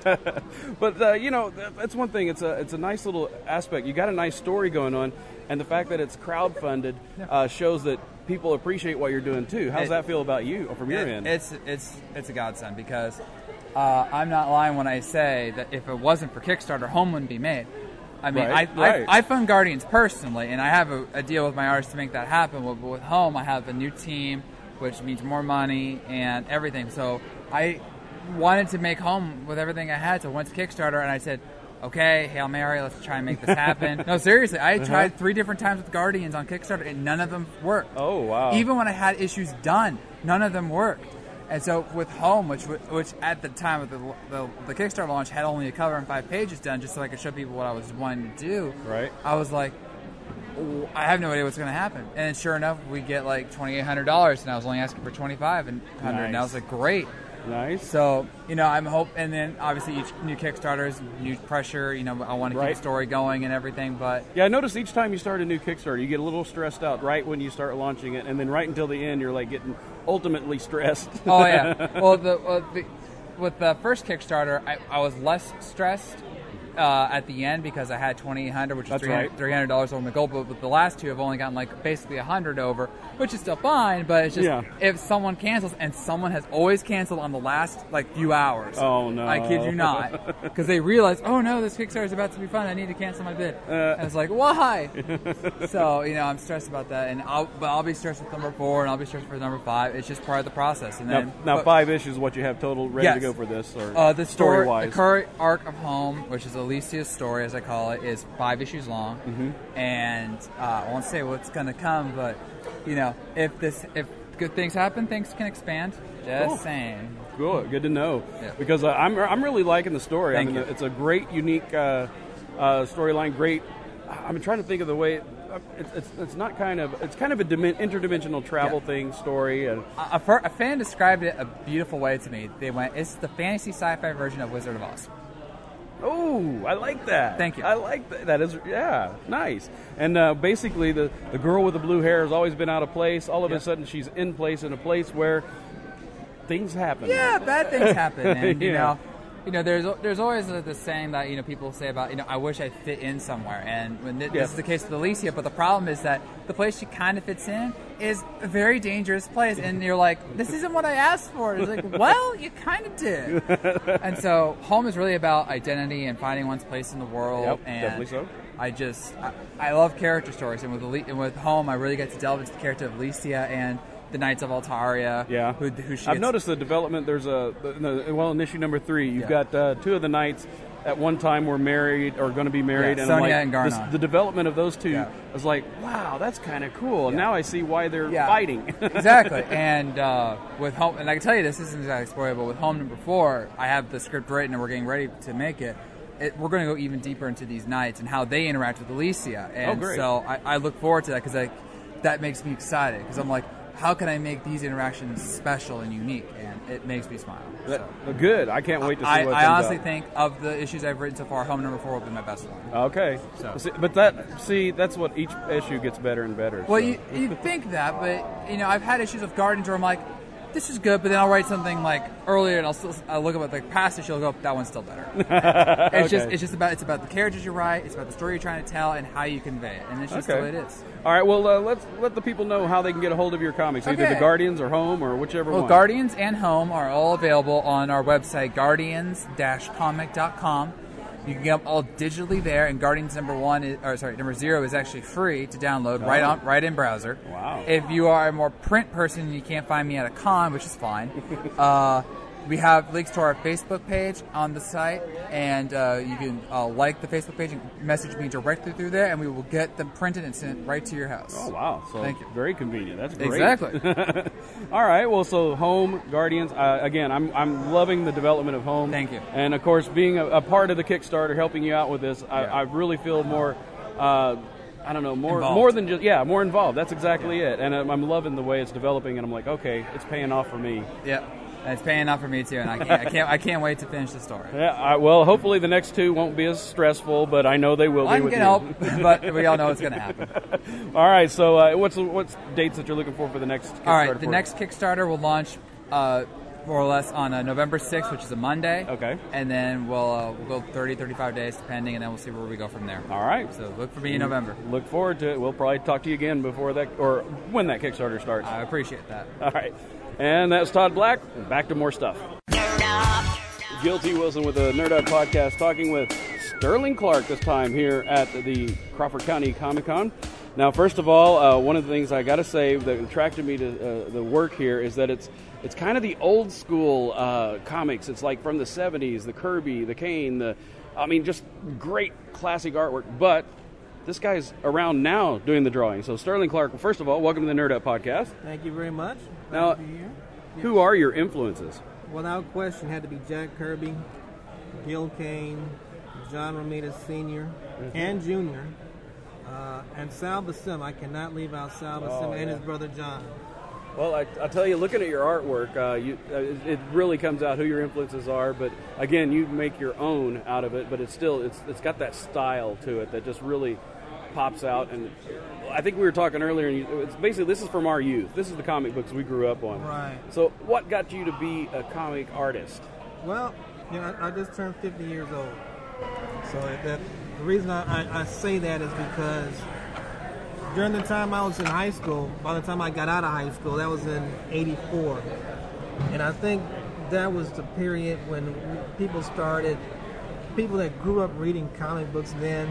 But uh, you know, that, that's one thing. It's a it's a nice little aspect. You got a nice story going on, and the fact that it's crowdfunded uh, shows that people appreciate what you're doing too. How's It- that feel about you, or from your It- end? It's it's it's a godsend because uh, I'm not lying when I say that if it wasn't for Kickstarter, Home wouldn't be made. I mean, Right, I, right. I I fund Guardians personally, and I have a, a deal with my artists to make that happen. But with Home, I have a new team, which means more money and everything. So I wanted to make Home with everything I had, so I went to Kickstarter and I said, okay, Hail Mary, let's try and make this happen. No, seriously, I Uh-huh. tried three different times with Guardians on Kickstarter, and none of them worked. Oh, wow. Even when I had issues done, none of them worked. And so with Home, which which at the time of the, the, the Kickstarter launch had only a cover and five pages done, just so I could show people what I was wanting to do, right. I was like, "Oh, I have no idea what's going to happen. And sure enough, we get like twenty-eight hundred dollars, and I was only asking for twenty-five hundred dollars, and I was Nice. like, great. Nice. So, you know, I'm hope, and then obviously each new Kickstarter is new pressure. You know, I want to keep Right. the story going and everything, but Yeah, I noticed each time you start a new Kickstarter, you get a little stressed out right when you start launching it, and then right until the end, you're like getting ultimately stressed. oh yeah. Well, the, well, the with the first Kickstarter, I, I was less stressed uh, at the end because I had twenty-eight hundred, which is That's three hundred right. three hundred dollars over my goal. But with the last two, I've only gotten like basically a hundred over, which is still fine. But it's just Yeah. if someone cancels, and someone has always canceled on the last like few hours. Oh, no. I kid you not, because they realize, oh no, this Kickstarter is about to be fun. I need to cancel my bid. Uh. and it's like, why? So you know, I'm stressed about that, and I'll but I'll be stressed with number four, and I'll be stressed for number five. It's just part of the process. And Now, then now but- five issues is what you have total ready Yes. to go for this, or uh, the story, story-wise. the current arc of Home, which is Alicia's story, as I call it, is five issues long, Mhm. and uh, I won't say what's going to come, but you know, if this, if good things happen, things can expand. Just Cool. saying. Good, good to know. Yeah. Because uh, I'm I'm really liking the story. Thank I mean, you. it's a great, unique uh, uh, storyline. Great. I'm trying to think of the way. Uh, it's, it's it's not kind of it's kind of a dimen- interdimensional travel thing story. And A, a, fir- a fan described it a beautiful way to me. They went, "It's the fantasy sci-fi version of Wizard of Oz." oh, I like that. Thank you. I like that. That is yeah, nice. And uh, basically, the the girl with the blue hair has always been out of place. All of a sudden, she's in place in a place where things happen. Yeah, bad things happen, and you Yeah. know, you know, there's there's always the saying that you know people say about you know I wish I fit in somewhere, and when th- Yeah. this is the case with Alicia, but the problem is that the place she kind of fits in is a very dangerous place, and you're like, this isn't what I asked for. It's like, well, you kind of did. And so, Home is really about identity and finding one's place in the world. Yep, and definitely so. I just I, I love character stories, and with Ali- and with Home, I really get to delve into the character of Alicia and the Knights of Altaria. Yeah, who, who she I've gets- noticed the development. There's a the, well in issue number three, you've Yeah. got uh, two of the knights at one time were married or going to be married, Yeah, and I'm Sonia like, and this- Garnon. the development of those two, Yeah. I was like, wow, that's kind of cool. And Yeah. now I see why they're Yeah. fighting. Exactly. And uh, with Home, and I can tell you this isn't exactly spoiler, but with Home number four, I have the script written and we're getting ready to make it. It, we're going to go even deeper into these knights and how they interact with Alicia. And Oh, great. so I, I look forward to that because like that makes me excited because I'm like, how can I make these interactions special and unique? And it makes me smile. That, good. I can't wait to see I, what I comes honestly out. think of the issues I've written so far, Home Number Four will be my best one. Okay. So. See, but that see, that's what each issue gets better and better. Well, so. you you think that, but you know, I've had issues with Guardians where I'm like, this is good, but then I'll write something like earlier, and I'll still I'll look at the past issue, I'll go, that one's still better. It's Okay. just it's just about it's about the characters you write, it's about the story you're trying to tell, and how you convey it, and it's just Okay. the way it is. All right. Well, uh, let's let the people know how they can get a hold of your comics, either Okay. the Guardians or Home or whichever Well, one. Guardians and Home are all available on our website, guardians dash comic dot com. You can get them all digitally there, and Guardians number one, is, or sorry, number zero is actually free to download right Oh. on right in browser. Wow. If you are a more print person and you can't find me at a con, which is fine, uh, we have links to our Facebook page on the site, and uh, you can uh, like the Facebook page and message me directly through there, and we will get them printed and sent right to your house. Oh wow! So Thank you. Very convenient. That's great. Exactly. All right. Well, so Home, Guardians. Uh, again, I'm I'm loving the development of Home. Thank you. And of course, being a, a part of the Kickstarter, helping you out with this, I, Yeah. I really feel more. Uh, I don't know, more Involved. more than just yeah, more involved. That's exactly it. And I'm, I'm loving the way it's developing, and I'm like, okay, it's paying off for me. Yeah. And it's paying off for me too, and I can't, I can't, I can't wait to finish the story. Yeah. I, well, hopefully the next two won't be as stressful, but I know they will Well, I be can with get you. help, but we all know it's going to happen. All right. So, uh, what's what's dates that you're looking for for the next Kickstarter? All right, the for- next Kickstarter will launch uh, more or less on uh, November sixth, which is a Monday. Okay. And then we'll, uh, we'll go thirty, thirty-five days depending, and then we'll see where we go from there. All right. So look for me in November. Look forward to it. We'll probably talk to you again before that, or when that Kickstarter starts. I appreciate that. All right. And that's Todd Black. Back to more stuff. Guilty Wilson with the Nerd Out Podcast, talking with Sterling Clark this time here at the Crawford County Comic Con. Now, first of all, uh, one of the things I got to say that attracted me to uh, the work here is that it's it's kind of the old school uh, comics. It's like from the seventies, the Kirby, the Kane, the I mean, just great classic artwork. But this guy's around now doing the drawing. So, Sterling Clark, well, first of all, welcome to the Nerd Out Podcast. Thank you very much. Glad Now, to be here. who are your influences? Without question, had to be Jack Kirby, Gil Kane, John Romita Senior Mm-hmm. and Junior, uh, and Sal Buscema. I cannot leave out Sal Buscema Oh, and yeah. his brother John. Well, I, I'll tell you, looking at your artwork, uh, you, uh, it, it really comes out who your influences are. But again, you make your own out of it. But it's still, it's it's got that style to it that just really pops out. And I think we were talking earlier, and you, it's basically this is from our youth. This is the comic books we grew up on. Right. So, what got you to be a comic artist? Well, you know, I, I just turned fifty years old. So that the reason I, I, I say that is because during the time I was in high school, by the time I got out of high school, that was in eighty-four. And I think that was the period when people started, people that grew up reading comic books then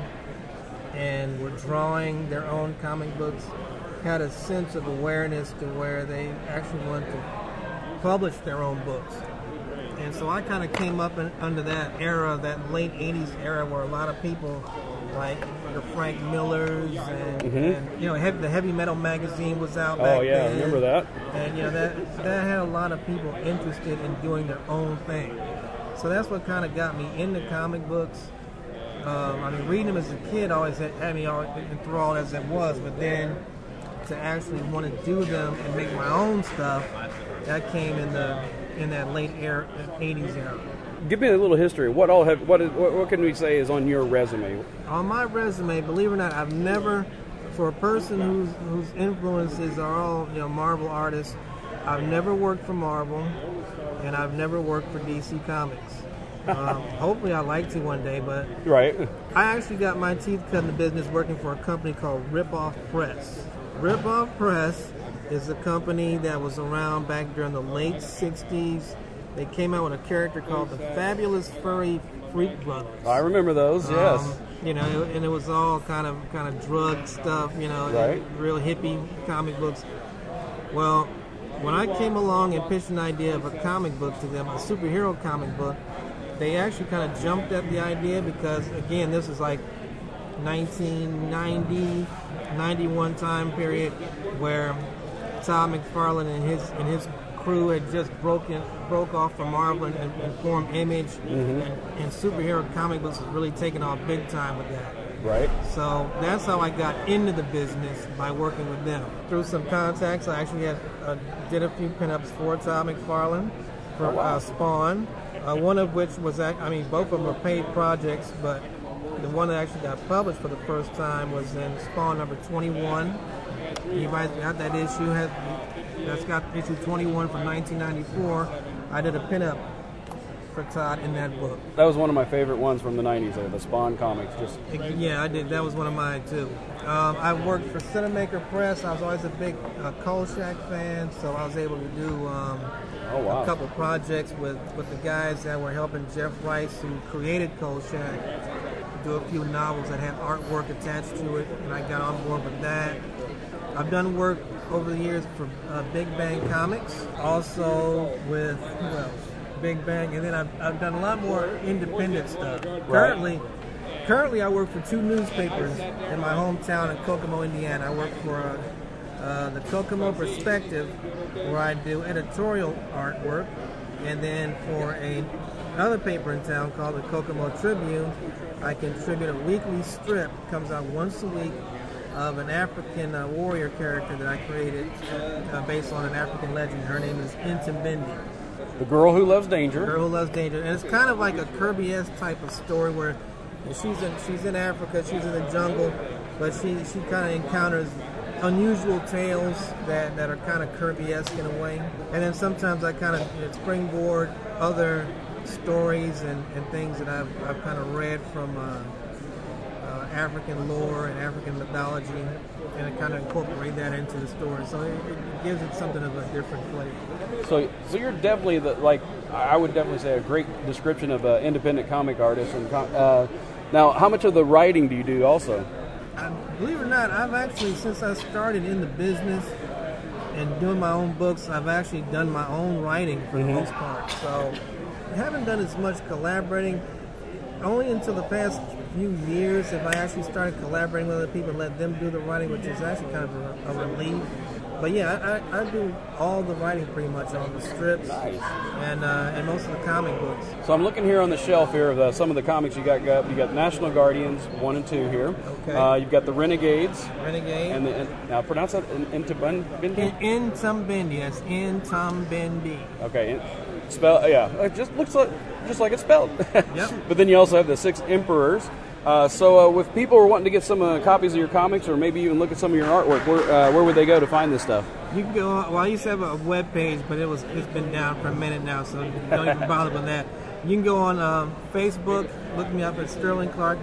and were drawing their own comic books had a sense of awareness to where they actually wanted to publish their own books. And so I kind of came up in, under that era, that late eighties era, where a lot of people like the Frank Millers and, Mhm. and you know, heavy, the Heavy Metal magazine was out Oh, back yeah, I then. remember that. And you know that that had a lot of people interested in doing their own thing. So that's what kind of got me into comic books. Um, I mean, reading them as a kid always had, had me all enthralled as it was, but then to actually want to do them and make my own stuff, that came in the in that late era, eighties era. Give me a little history. What all have what is, what, what can we say is on your resume? On my resume, believe it or not, I've never, for a person whose whose influences are all you know Marvel artists, I've never worked for Marvel, and I've never worked for D C Comics. Um, hopefully, I'd like to one day, but Right. I actually got my teeth cut in the business working for a company called Rip Off Press. Rip Off Press is a company that was around back during the late sixties. They came out with a character called the Fabulous Furry Freak Brothers. I remember those. Yes. Um, you know, and it was all kind of kind of drug stuff, you know, Right. real hippie comic books. Well, when I came along and pitched an idea of a comic book to them, a superhero comic book, they actually kind of jumped at the idea because, again, this is like nineteen ninety, ninety-one time period where Todd McFarlane and his and his crew had just broken broke off from Marvel and, and formed Image, Mhm. and, and superhero comic books was really taking off big time with that. Right. So that's how I got into the business, by working with them. Through some contacts, I actually had, uh, did a few pinups for Todd McFarlane for Oh, wow. uh, Spawn, uh, one of which was, act- I mean, both of them are paid projects, but the one that actually got published for the first time was in Spawn number twenty-one. You guys got that issue, has, that's got issue twenty-one from nineteen ninety-four. I did a pinup for Todd in that book. That was one of my favorite ones from the nineties there, the Spawn comics. Just Yeah, I did. That was one of mine too. Um, I worked for Cinemaker Press. I was always a big uh, Kolchak fan, so I was able to do um, Oh, wow. a couple projects with, with the guys that were helping Jeff Rice, who created Kolchak, do a few novels that had artwork attached to it, and I got on board with that. I've done work over the years for uh, Big Bang Comics, also with who else? Big Bang, and then I've, I've done a lot more independent stuff. Currently, currently I work for two newspapers in my hometown in Kokomo, Indiana. I work for uh, uh, the Kokomo Perspective, where I do editorial artwork, and then for a, another paper in town called the Kokomo Tribune, I contribute a weekly strip, comes out once a week, of an African uh, warrior character that I created uh, based on an African legend. Her name is Intimbindi. The Girl Who Loves Danger. The Girl Who Loves Danger. And it's kind of like a Kirby-esque type of story where she's in, she's in Africa, she's in the jungle, but she, she kind of encounters unusual tales that, that are kind of Kirby-esque in a way. And then sometimes I kind of springboard other stories and, and things that I've, I've kind of read from uh, uh, African lore and African mythology, and I kind of incorporate that into the story. So it, it gives it something of a different flavor. So, so you're definitely the like I would definitely say a great description of an independent comic artist. And com- uh, now, how much of the writing do you do also? I, believe it or not, I've actually, since I started in the business and doing my own books, I've actually done my own writing for Mhm. the most part. So I haven't done as much collaborating. Only until the past few years have I actually started collaborating with other people and let them do the writing, which is actually kind of a, a relief. But yeah, I, I do all the writing pretty much on the strips and uh, and most of the comic books. So I'm looking here on the shelf here of the, some of the comics you got. Up. You got National Guardians one and two here. Okay. Uh, you've got the Renegades. Renegade. And, the, and now pronounce that Intimbindi. Intimbindi. That's Intimbindi. Okay. In, spell yeah. It just looks like just like it's spelled. Yep. But then you also have the Six Emperors. Uh, so uh, if people are wanting to get some uh, copies of your comics, or maybe even look at some of your artwork, where uh, where would they go to find this stuff? You can go on, well, I used to have a web page, but it was it's been down for a minute now, so don't even bother with that. You can go on um, Facebook, look me up at Sterling Clark.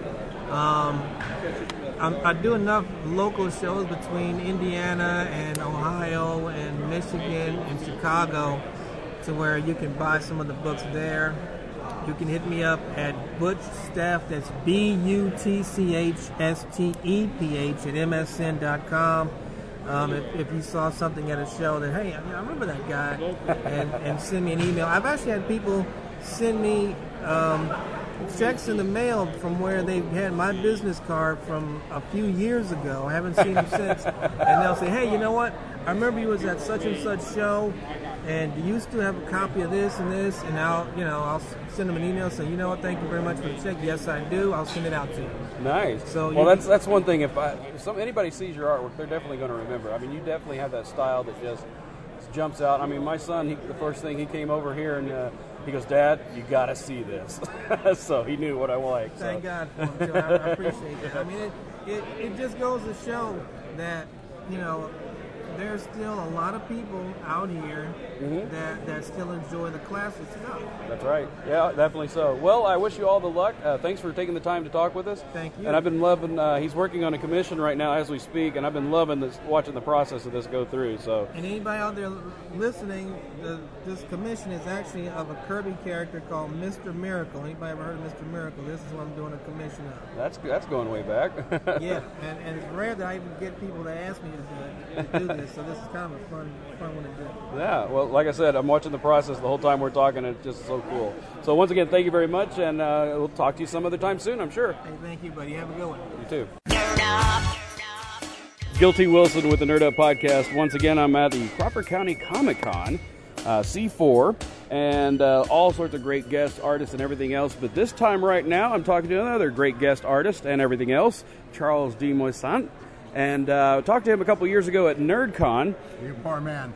Um, I'm, I do enough local shows between Indiana and Ohio and Michigan and Chicago to where you can buy some of the books there. You can hit me up at Butch Staff, that's B U T C H S T E P H at M S N dot com. Um, if, if you saw something at a show that, hey, I, I remember that guy, and, and send me an email. I've actually had people send me um, checks in the mail from where they had my business card from a few years ago. I haven't seen them since. And they'll say, hey, you know what? I remember you was at such and such show, and do you still have a copy of this and this? And I'll, you know, I'll send them an email saying, you know what, thank you very much for the check. Yes, I do. I'll send it out to you. Nice. So well, you- that's that's one thing. If, I, if some, anybody sees your artwork, they're definitely going to remember. I mean, you definitely have that style that just jumps out. I mean, my son, he, the first thing he came over here and uh, he goes, Dad, you got to see this. So he knew what I liked. So. Thank God for him, too. I, I appreciate that. I mean, it, it, it just goes to show that, you know, there's still a lot of people out here Mhm. that, that still enjoy the classic stuff. That's right. Yeah, definitely so. Well, I wish you all the luck. Uh, thanks for taking the time to talk with us. Thank you. And I've been loving, uh, he's working on a commission right now as we speak, and I've been loving this, watching the process of this go through. So, And anybody out there listening, the, this commission is actually of a Kirby character called Mister Miracle. Anybody ever heard of Mister Miracle? This is what I'm doing a commission of. that's that's going way back. Yeah, and, and it's rare that I even get people to ask me to do, it, to do this, so this is kind of a fun, fun one to do. Yeah, well, like I said, I'm watching the process the whole time we're talking, and it's just so cool. So once again, thank you very much, and uh, we'll talk to you some other time soon, I'm sure. Hey, thank you, buddy. Have a good one. You too. Guilty Wilson with the Nerd Up Podcast. Once again, I'm at the Crawford County Comic Con. uh, C four, and uh, all sorts of great guest artists and everything else. But this time right now, I'm talking to another great guest artist and everything else, Charles D. Moisant. And uh, talked to him a couple years ago at NerdCon. You poor man.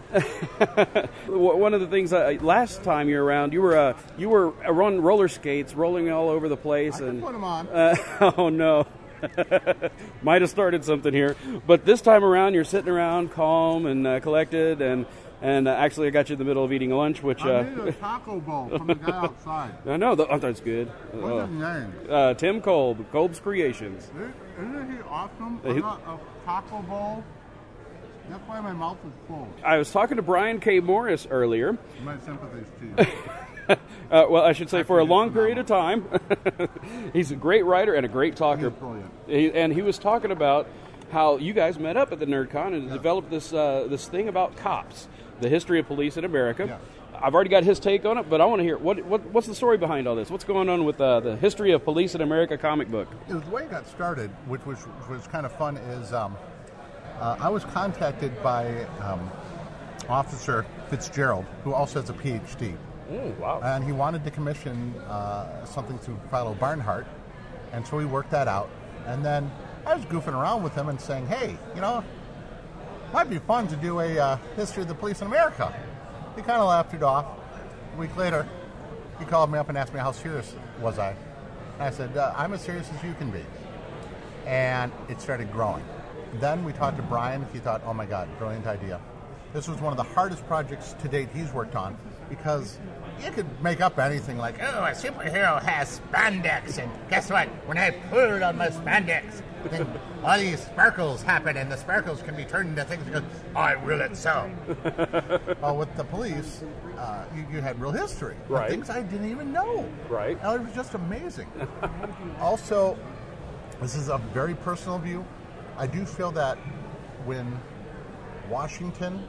One of the things uh, last time you were around, you were uh, you were on roller skates, rolling all over the place. I and can put 'em on. Uh, oh no, might have started something here. But this time around, you're sitting around, calm and uh, collected, and and uh, actually, I got you in the middle of eating lunch, which I uh, need a taco bowl from the guy outside. I know the, oh, that's good. What's Uh, his name? Uh, Tim Kolb, Kolb's Creations. Isn't he awesome? Uh, he- I got a taco bowl. That's why my mouth is full. I was talking to Brian K. Morris earlier. My sympathies to you. Uh, well, I should say for a long period of time. He's a great writer and a great talker. He's brilliant. He, and he was talking about how you guys met up at the NerdCon and developed this uh, this thing about cops, the history of police in America. Yeah. I've already got his take on it, but I want to hear what, what what's the story behind all this? What's going on with uh, the history of police in America comic book? It was the way it got started, which was, which was kind of fun, is um, uh, I was contacted by um, Officer Fitzgerald, who also has a P H D. Mm, wow. And he wanted to commission uh, something through Philo Barnhart, and so we worked that out. And then I was goofing around with him and saying, hey, you know, might be fun to do a uh, history of the police in America. He kind of laughed it off. A week later, he called me up and asked me how serious was I. And I said, uh, I'm as serious as you can be. And it started growing. Then we talked to Brian. He thought, oh my God, brilliant idea. This was one of the hardest projects to date he's worked on, because you could make up anything like, oh, a superhero has spandex, and guess what? When I put it on my spandex, then all these sparkles happen, and the sparkles can be turned into things because I will it so. Well, with the police, uh, you, you had real history. Right. Things I didn't even know. Right. And it was just amazing. Also, this is a very personal view. I do feel that when Washington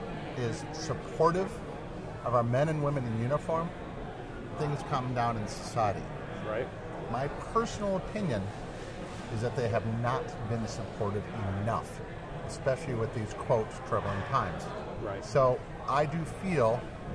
is supportive of our men and women in uniform, things calm down in society. Right. My personal opinion is that they have not been supported enough, especially with these quotes, troubling times. Right. So I do feel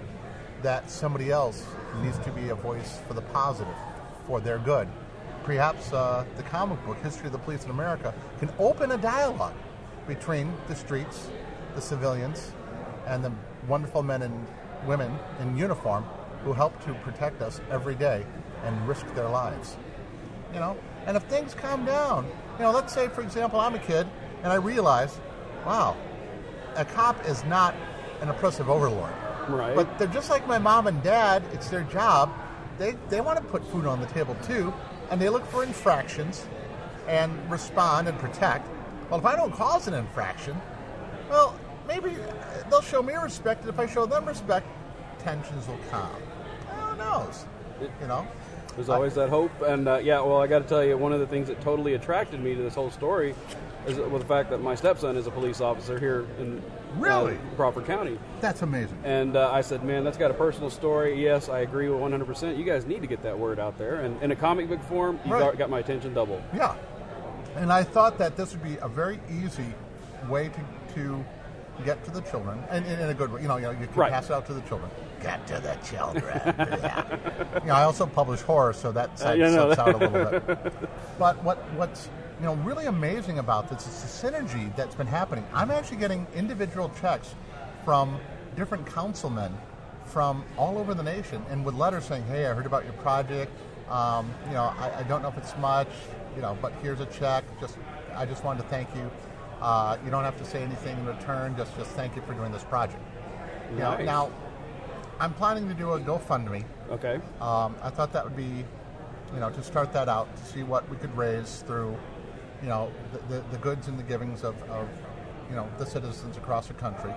that somebody else needs to be a voice for the positive, for their good. Perhaps uh, the comic book, History of the Police in America, can open a dialogue between the streets, the civilians, and the wonderful men and women in uniform who help to protect us every day and risk their lives. You know, and if things calm down, you know, let's say, for example, I'm a kid and I realize, wow, a cop is not an oppressive overlord. Right. But they're just like my mom and dad. It's their job. They they want to put food on the table too, and they look for infractions and respond and protect. Well, if I don't cause an infraction, well, maybe they'll show me respect, and if I show them respect, tensions will calm. Who knows? You know? There's always that hope, and uh, yeah, well, I got to tell you, one of the things that totally attracted me to this whole story is well, the fact that my stepson is a police officer here in Really? uh, Crawford County. That's amazing. And uh, I said, man, that's got a personal story. Yes, I agree with one hundred percent. You guys need to get that word out there, and in a comic book form, you Right. got, got my attention double. Yeah. And I thought that this would be a very easy way to to get to the children, and in, in a good way. You know, you know, you can Right. pass it out to the children. Get to the children. Yeah. You know, I also publish horror, so that side yeah, no, slips out a little bit. But what what's you know really amazing about this is the synergy that's been happening. I'm actually getting individual checks from different councilmen from all over the nation, and with letters saying, "Hey, I heard about your project. Um, you know, I, I don't know if it's much, you know, but here's a check. Just I just wanted to thank you. Uh, you don't have to say anything in return. Just just thank you for doing this project." You know, Nice. now, I'm planning to do a GoFundMe. Okay. Um, I thought that would be, you know, to start that out, to see what we could raise through, you know, the, the, the goods and the givings of, of, you know, the citizens across the country.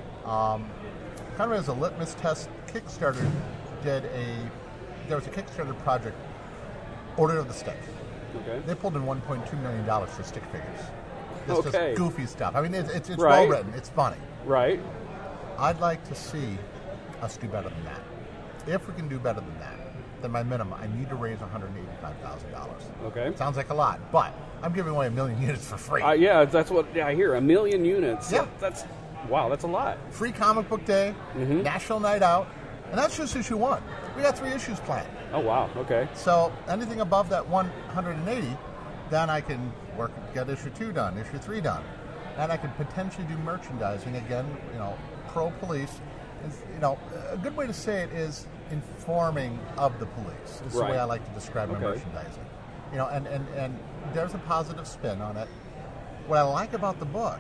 Um, kind of as a litmus test, Kickstarter did a, there was a Kickstarter project, Order of the Stick. Okay. They pulled in one point two million dollars for stick figures. It's Okay. just goofy stuff. I mean, it's, it's, it's Right. well written. It's funny. Right. I'd like to see us do better than that. If we can do better than that, then my minimum, I need to raise one hundred eighty-five thousand dollars. Okay. Sounds like a lot, but I'm giving away a million units for free. Uh, yeah, that's what yeah, I hear. A million units. Yeah. That's Wow, that's a lot. Free Comic Book Day, Mhm. National Night Out, and that's just issue one. We got three issues planned. Oh, wow. Okay. So anything above that one hundred eighty, then I can work get issue two done, issue three done, and I can potentially do merchandising again. You know, pro police. Is, you know, a good way to say it is informing of the police. Is the Right. way I like to describe my Okay. merchandising. You know, and, and, and there's a positive spin on it. What I like about the book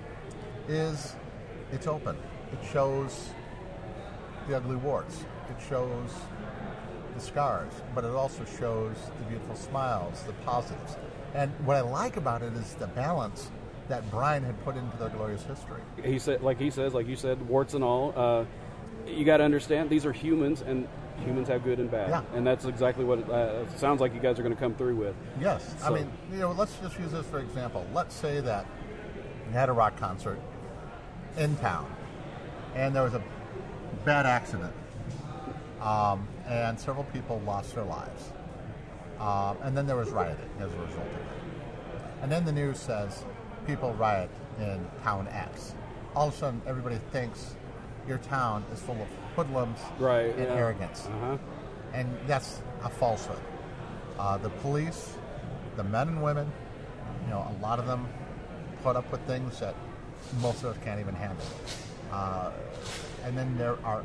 is it's open. It shows the ugly warts. It shows the scars, but it also shows the beautiful smiles, the positives. And what I like about it is the balance that Brian had put into their glorious history. He said, like he says, like you said, warts and all. Uh, you got to understand these are humans, and humans have good and bad, Yeah. and that's exactly what it uh, sounds like you guys are going to come through with. Yes. I So- mean, you know, let's just use this for example. Let's say that you had a rock concert in town, and there was a bad accident, um, and several people lost their lives. Um, and then there was rioting as a result of it. And then the news says people riot in town X. All of a sudden, everybody thinks your town is full of hoodlums Right, and yeah. arrogance. Uh-huh. And that's a falsehood. Uh, the police, the men and women, you know, a lot of them put up with things that most of us can't even handle. Uh, and then there are,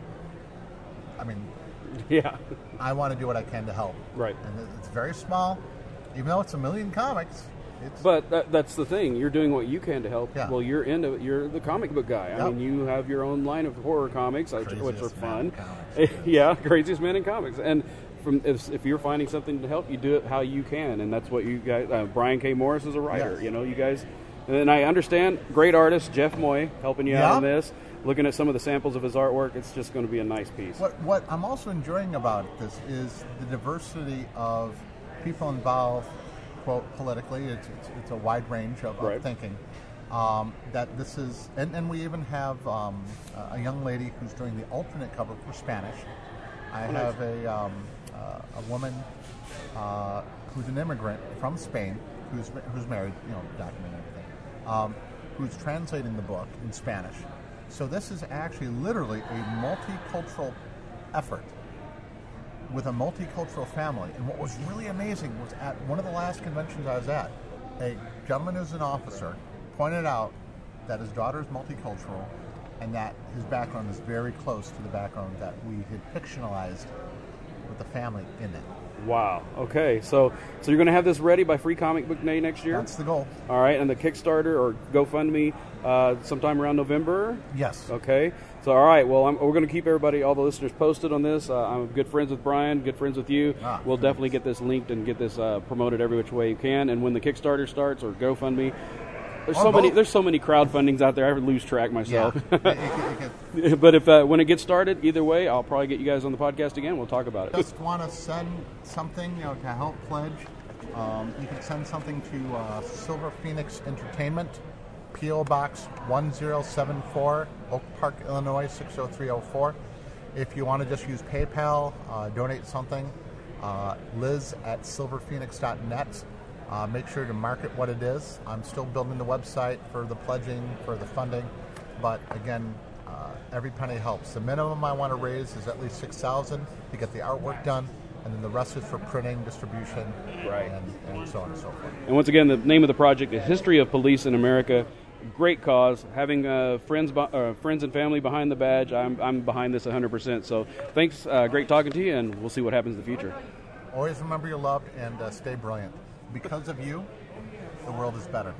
I mean, yeah, I want to do what I can to help. Right. And it's very small, even though it's a million comics. It's But that, that's the thing. You're doing what you can to help. Yeah. Well, you're into you're the comic book guy. I Yep. mean, you have your own line of horror comics, which, which are Craziest man fun. in comics. yeah, craziest man in comics. And from if, if you're finding something to help, you do it how you can, and that's what you guys. Uh, Brian K. Morris is a writer. Yes. You know, you guys. And I understand, great artist Jeff Moy helping you out Yeah. on this. Looking at some of the samples of his artwork, it's just going to be a nice piece. What what I'm also enjoying about this is the diversity of people involved, quote, politically. It's, it's, it's a wide range of, Right. of thinking. Um, that this is, and, and we even have um, a young lady who's doing the alternate cover for Spanish. I Oh, nice. have a, um, uh, a woman uh, who's an immigrant from Spain, who's who's married, you know, documenting everything, um, who's translating the book in Spanish. So this is actually literally a multicultural effort with a multicultural family. And what was really amazing was at one of the last conventions I was at, a gentleman who's an officer pointed out that his daughter is multicultural and that his background is very close to the background that we had fictionalized with the family in it. Wow. Okay. So so you're going to have this ready by Free Comic Book Day next year? That's the goal. All right. And the Kickstarter or GoFundMe uh, sometime around November? Yes. Okay. So, all right. Well, I'm, we're going to keep everybody, all the listeners, posted on this. Uh, I'm good friends with Brian, good friends with you. Ah, we'll definitely get this linked and get this uh, promoted every which way you can. And when the Kickstarter starts or GoFundMe, there's Or so many. both. There's so many crowdfundings out there. I lose track myself. Yeah. It- it- it but if uh, when it gets started, either way, I'll probably get you guys on the podcast again. We'll talk about it. Just want to send something, you know, to help pledge. Um, you can send something to uh, Silver Phoenix Entertainment, P O Box one zero seven four, Oak Park, Illinois six oh three oh four. If you want to just use PayPal, uh, donate something, uh, Liz at silver phoenix dot net. Uh, make sure to mark it what it is. I'm still building the website for the pledging, for the funding, but again, uh, every penny helps. The minimum I want to raise is at least six thousand dollars to get the artwork done, and then the rest is for printing, distribution, Right. and, and so on and so forth. And once again, the name of the project is History of Police in America. Great cause. Having uh, friends, be- uh, friends and family behind the badge, I'm, I'm behind this one hundred percent. So thanks. Uh, great talking to you, and we'll see what happens in the future. Always remember you're loved and uh, stay brilliant. Because of you, the world is better.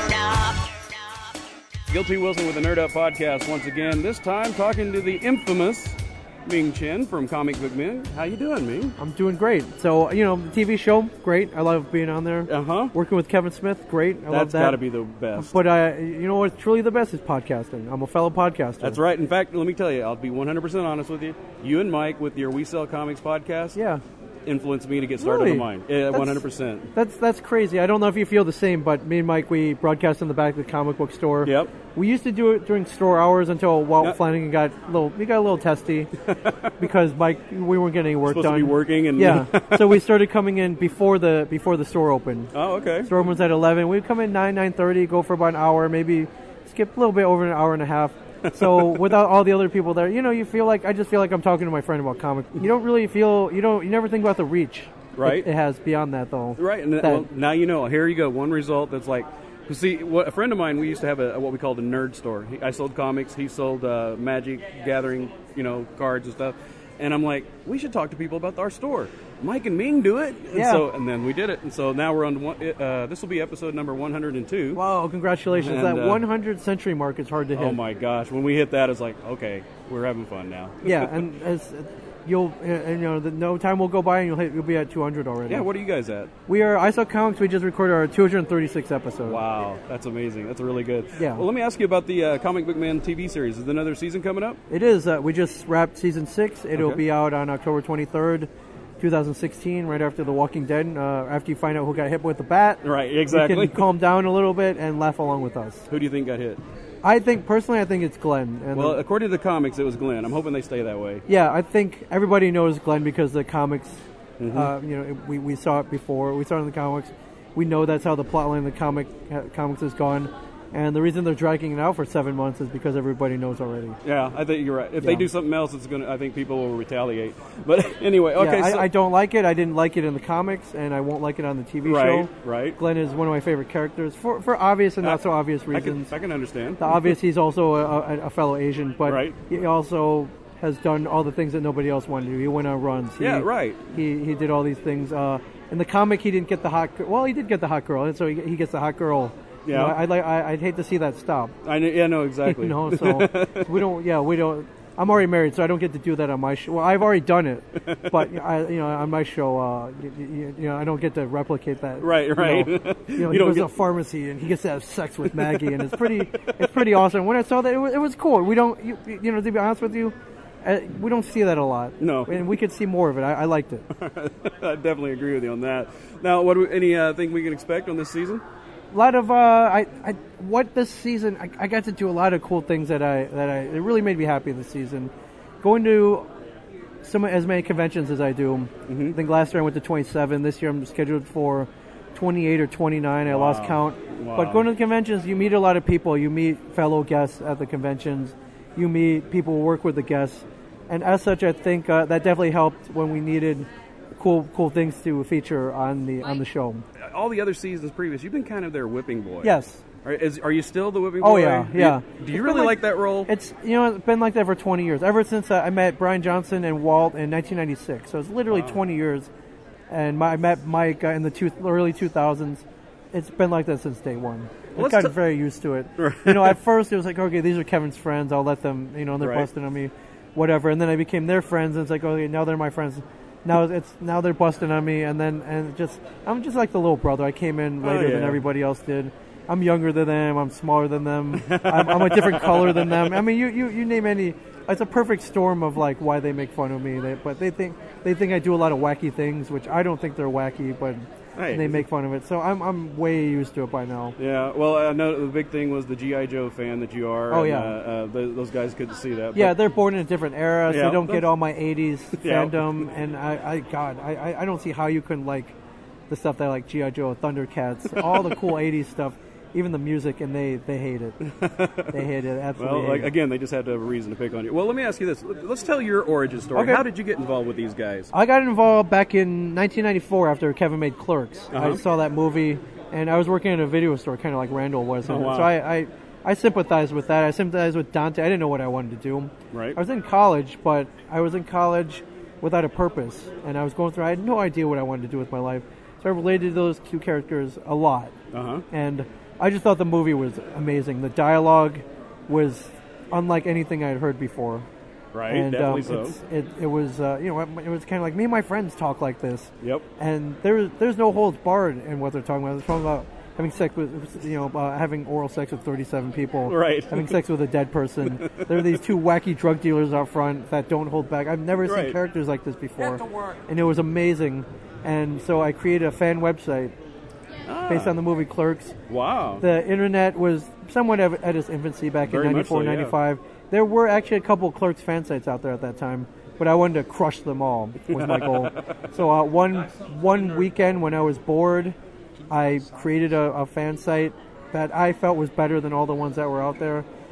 Guilty Wilson with the Nerd Up Podcast once again. This time talking to the infamous Ming Chen from Comic Book Men. How you doing, Ming? I'm doing great. So, you know, the T V show, great. I love being on there. Uh-huh. Working with Kevin Smith, great. I love That's that. got to be the best. But, uh, you know what's truly the best is podcasting. I'm a fellow podcaster. That's right. In fact, let me tell you, I'll be one hundred percent honest with you. You and Mike with your We Sell Comics podcast yeah. influenced me to get started Really? on mine. Yeah, That's- one hundred percent. That's that's crazy. I don't know if you feel the same, but me and Mike, we broadcast in the back of the comic book store. Yep. We used to do it during store hours until Walt Yep. Flanagan got a little, he got a little testy because Mike, we weren't getting any work Supposed to done. be working and- yeah. So we started coming in before the before the store opened. Oh, okay. Store opens at eleven. We'd come in nine nine thirty, go for about an hour, maybe skip a little bit over an hour and a half. So without all the other people there, you know, you feel like I just feel like I'm talking to my friend about comic. You don't really feel you don't you never think about the reach. Right. It, it has beyond that though. Right, and that, well, now you know. Here you go. One result that's like, you see, what, a friend of mine, we used to have a, what we called a nerd store. He, I sold comics. He sold uh, Magic Gathering, you know, cards and stuff. And I'm like, we should talk to people about our store. Mike and Ming do it. And Yeah. So, and then we did it. And so now we're on one. Uh, this will be episode number one hundred two. Wow! Congratulations! And, that uh, one hundred century mark is hard to hit. Oh my gosh! When we hit that, it's like, okay, we're having fun now. Yeah, and as you'll, uh, and, you know, the, no time will go by, and you'll hit, you'll be at two hundred already. Yeah. What are you guys at? We are I Saw Comics. We just recorded our two hundred thirty-sixth episode. Wow, that's amazing. That's really good. Yeah. Well, let me ask you about the uh, Comic Book Man T V series. Is there another season coming up? It is. Uh, we just wrapped season six. It'll Okay. be out on October twenty-third, twenty sixteen, right after The Walking Dead. Uh, after you find out who got hit with the bat, Right, exactly. You can calm down a little bit and laugh along with us. Who do you think got hit? I think personally, I think it's Glenn. And Well, the- according to the comics, it was Glenn. I'm hoping they stay that way. yeah, I think everybody knows Glenn because the comics. Mhm. Uh, you know, we we saw it before. We saw it in the comics. We know that's how the plotline of the comic uh, comics has gone. And the reason they're dragging it out for seven months is because everybody knows already. Yeah, I think you're right. If Yeah. they do something else, it's gonna. I think people will retaliate. But anyway, okay. yeah, I, so, I don't like it. I didn't like it in the comics, and I won't like it on the T V Right, show. right. Glenn is one of my favorite characters for for obvious and not I- so obvious I can, reasons. I can understand. The obvious, he's also a, a, a fellow Asian, but Right. he also has done all the things that nobody else wanted to do. He went on runs. He, Yeah, right. He he did all these things. Uh, in the comic, he didn't get the hot. Girl. Well, he did get the hot girl, and so he, he gets the hot girl. You Yeah. know, I'd like. I, I'd hate to see that stop. I know, yeah, no, exactly. you know, so we don't. Yeah, we don't. I'm already married, so I don't get to do that on my show. Well, I've already done it, but I, you know, on my show, uh, you, you, you know, I don't get to replicate that. Right, you right. know. You know, You he don't goes get- to a pharmacy and he gets to have sex with Maggie, and it's pretty, it's pretty awesome. When I saw that, it was, it was cool. We don't, you, you know, to be honest with you, uh, we don't see that a lot. No, and we could see more of it. I, I liked it. I definitely agree with you on that. Now, what do, any uh, thing we can expect on this season? A lot of uh, I, I, what this season, I, I got to do a lot of cool things that I, that I, it really made me happy this season. Going to some as many conventions as I do. Mm-hmm. I think last year I went to twenty-seven. This year I'm scheduled for twenty-eight or twenty-nine. I Wow. lost count. Wow. But going to the conventions, you meet a lot of people. You meet fellow guests at the conventions. You meet people who work with the guests. And as such, I think uh, that definitely helped when we needed cool cool things to feature on the on the show. All the other seasons previous, you've been kind of their whipping boy. Yes. Are, is, are you still the whipping Oh boy? yeah, Do yeah. You, do you It's really been like, that role? It's you know it's been like that for twenty years. Ever since uh, I met Brian Johnson and Walt in nineteen ninety-six. So it's literally Wow. twenty years. And my, I met Mike uh, in the two, early two thousands. It's been like that since day one. Well, I've let's gotten t- very used to it. You know, at first it was like, okay, these are Kevin's friends. I'll let them, you know, they're Right. busting on me, whatever. And then I became their friends, and it's like, okay, now they're my friends. Now it's now they're busting on me, and then and just I'm just like the little brother. I came in Oh, later than yeah. everybody else did. I'm younger than them. I'm smaller than them. I'm, I'm a different color than them. I mean, you, you, you name any. It's a perfect storm of like why they make fun of me. They, but they think they think I do a lot of wacky things, which I don't think they're wacky, but Hey. they make fun of it. So I'm I'm way used to it by now. Yeah, well, I know the big thing was the G I. Joe fan that you are. Oh, and, yeah. Uh, uh, th- those guys couldn't see that. Yeah, but- they're born in a different era, so Yeah, they don't get that's- all my eighties Yeah. fandom. And I, I God, I, I- I don't see how you couldn't like the stuff that I like G I. Joe, Thundercats, all the cool eighties stuff, even the music, and they, they hate it. They hate it, absolutely. Well, like, hate it. again, they just had to have a reason to pick on you. Well, let me ask you this. Let's tell your origin story. Okay. How did you get involved with these guys? I got involved back in nineteen ninety-four after Kevin made Clerks. Uh-huh. I saw that movie, and I was working in a video store, kind of like Randall was. Oh, wow. So I, I, I sympathized with that. I sympathized with Dante. I didn't know what I wanted to do. Right. I was in college, but I was in college without a purpose, and I was going through. I had no idea what I wanted to do with my life. So I related to those two characters a lot, Uh-huh. and I just thought the movie was amazing. The dialogue was unlike anything I had heard before. Right, and, definitely um, so. it's- It, it was, uh, you know, it was kind of like me and my friends talk like this. Yep. And there's there's no holds barred in what they're talking about. They're talking about having sex with, you know, uh, having oral sex with thirty-seven people. Right. Having sex with a dead person. There are these two wacky drug dealers out front that don't hold back. I've never Right. seen characters like this before. Get to work. And it was amazing. And so I created a fan website Ah. based on the movie Clerks. Wow. The internet was somewhat at at its infancy back Very in much so, ninety-four, yeah. ninety-five. There were actually a couple Clerks fan sites out there at that time, but I wanted to crush them all was my goal. So uh, one one weekend when I was bored, I created a, a fan site that I felt was better than all the ones that were out there.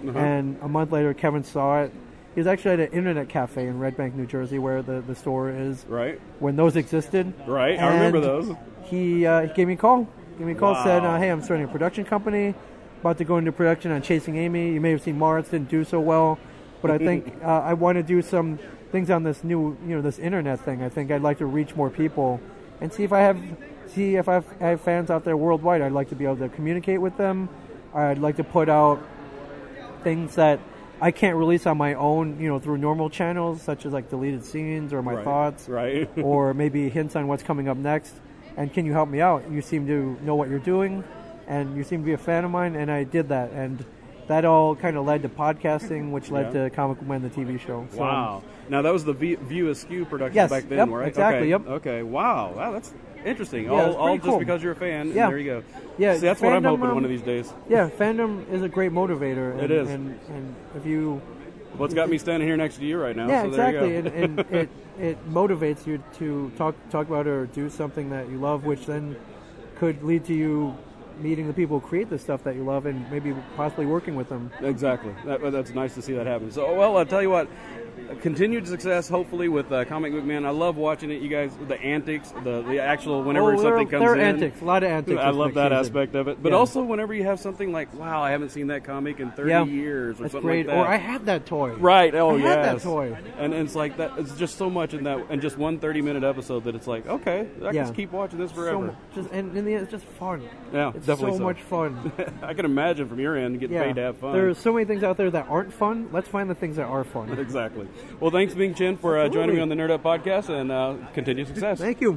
Uh-huh. And a month later, Kevin saw it. He was actually at an internet cafe in Red Bank, New Jersey, where the, the store is. Right. When those existed. Right, I remember And those. He, uh, he gave me a call. Gave me a call, Wow. said, uh, hey, I'm starting a production company. About to go into production on Chasing Amy. You may have seen Mars, didn't do so well. But I think uh, I want to do some things on this new, you know, this internet thing. I think I'd like to reach more people and see if I have, see if I have, I have fans out there worldwide. I'd like to be able to communicate with them. I'd like to put out things that I can't release on my own, you know, through normal channels, such as like deleted scenes or my Right, thoughts, right. or maybe hints on what's coming up next. And can you help me out? You seem to know what you're doing, and you seem to be a fan of mine, and I did that. And that all kind of led to podcasting, which led Yeah. to Comic Book Man, the T V show. So, Wow. Now, that was the v- View Askew production Yes, back then, yep, right? exactly, Okay. yep. Okay, wow. Wow, that's interesting. Yeah, all it's all pretty just cool. because you're a fan, and Yeah. there you go. Yeah, See, that's what I'm fandom, hoping um, one of these days. Yeah, fandom is a great motivator. And, It is. And, and if you... Well, it's got me standing here next to you right now. Yeah, so exactly, there you go. and, and it it motivates you to talk talk about or do something that you love, which then could lead to you meeting the people who create the stuff that you love and maybe possibly working with them. Exactly. That, that's nice to see that happen. So, well, I'll tell you what. Continued success, hopefully, with uh, Comic Book Man. I love watching it. You guys, the antics, the the actual whenever Oh, there- something comes there are in. antics, a lot of antics I this love next that season. aspect of it. But Yeah. also, whenever you have something like, wow, I haven't seen that comic in thirty Yeah. years or That's something great. like that. Or I had that toy. Right. Oh, I yes. had that toy. And, and it's like that. It's just so much in that, and just one thirty-minute episode that it's like, okay, I can Yeah. just keep watching this So forever. mu- just, and in the end, it's just fun. Yeah, it's definitely so, so. much fun. I can imagine from your end getting Yeah. paid to have fun. There's so many things out there that aren't fun. Let's find the things that are fun. Exactly. Well, thanks, Bing Chin, for uh, joining me on the Nerd Up podcast, and uh, continued success. Thank you.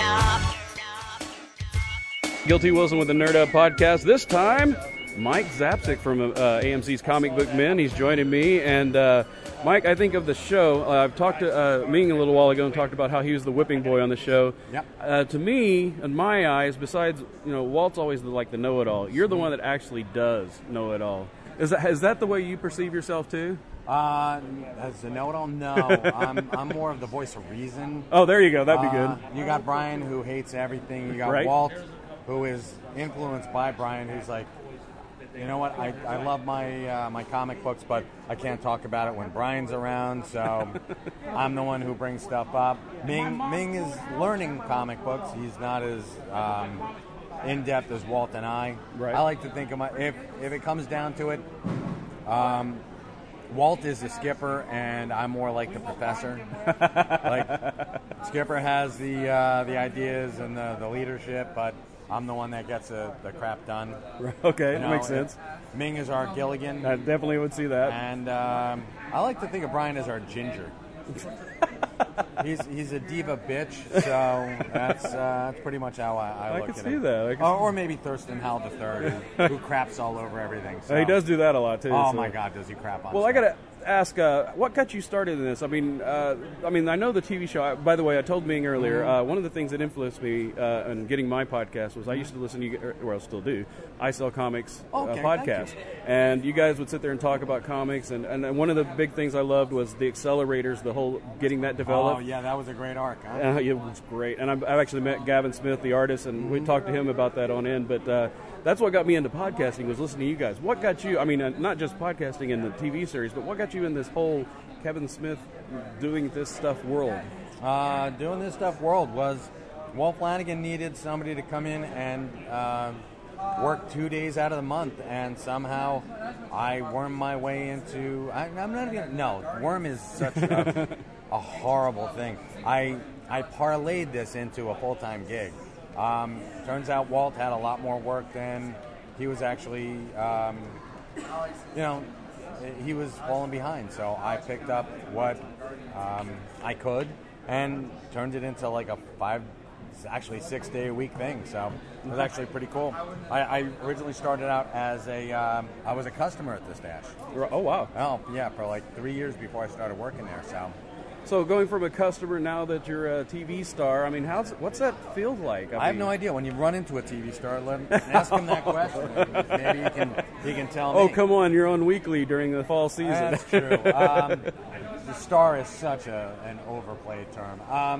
Guilty Wilson with the Nerd Up podcast. This time, Mike Zapsik from uh, A M C's Comic Book Men. He's joining me, and uh, Mike, I think of the show. Uh, I've talked to uh, Ming a little while ago and talked about how he was the whipping boy on the show. Yep. Uh, to me, in my eyes, besides you know, Walt's always the, like the know-it-all. You're the one that actually does know it all. Is that is that the way you perceive yourself too? Uh, as a know-it-all, no. I'm, I'm more of the voice of reason. Oh, there you go. That'd be Uh, good. You got Brian, who hates everything. You got Right. Walt, who is influenced by Brian, who's like, you know what? I, I love my uh, my comic books, but I can't talk about it when Brian's around. So I'm the one who brings stuff up. Ming Ming is learning comic books. He's not as um, in depth as Walt and I. Right. I like to think of my if if it comes down to it. Um, Walt is the skipper, and I'm more like the professor. Like Skipper has the uh, the ideas and the, the leadership, but I'm the one that gets the, the crap done. Okay, You that know, makes sense. it- Ming is our Gilligan. I definitely would see that. And um, I like to think of Brian as our Ginger. he's he's a diva bitch, so that's uh, that's pretty much how I, I, I look can at see him. that. I can or, see- or maybe Thurston Howell the third, who, who craps all over everything. So. He does do that a lot too. Oh so. my God, does he crap on Well, I stuff. gotta ask, uh, what got you started in this? I mean, uh, I mean, I know the T V show. By the way, I told Ming earlier. Uh, one of the things that influenced me uh, in getting my podcast was I used to listen to you, or I still do, I Sell Comics uh, Okay, thank podcast, you. and you guys would sit there and talk about comics. And, and one of the big things I loved was the accelerators, the whole getting that developed. Oh yeah, that was a great arc. Huh? Uh, it was great, and I've, I've actually met Gavin Smith, the artist, and we talked to him about that on end. But uh, that's what got me into podcasting was listening to you guys. What got you? I mean, uh, not just podcasting in the T V series, but what got you in this whole Kevin Smith doing this stuff world? Uh, doing this stuff world was Walt Flanagan needed somebody to come in and uh, work two days out of the month, and somehow I wormed my way into. I, I'm not even. No, worm is such a, a horrible thing. I I parlayed this into a full time gig. Um, turns out Walt had a lot more work than he was actually. Um, you know. He was falling behind, so I picked up what um, I could and turned it into like a five, actually six day a week thing. So it was actually pretty cool. I, I originally started out as a, um, I was a customer at the Stash. Oh wow! Oh yeah, for like three years before I started working there. So. So going from a customer now that you're a T V star, I mean, how's what's that feel like? I, have mean, no idea. When you run into a T V star, let him, ask him that question. Maybe he can he can tell me. Oh come on, you're on Weekly during the fall season. That's true. Um, the star is such a an overplayed term. Um,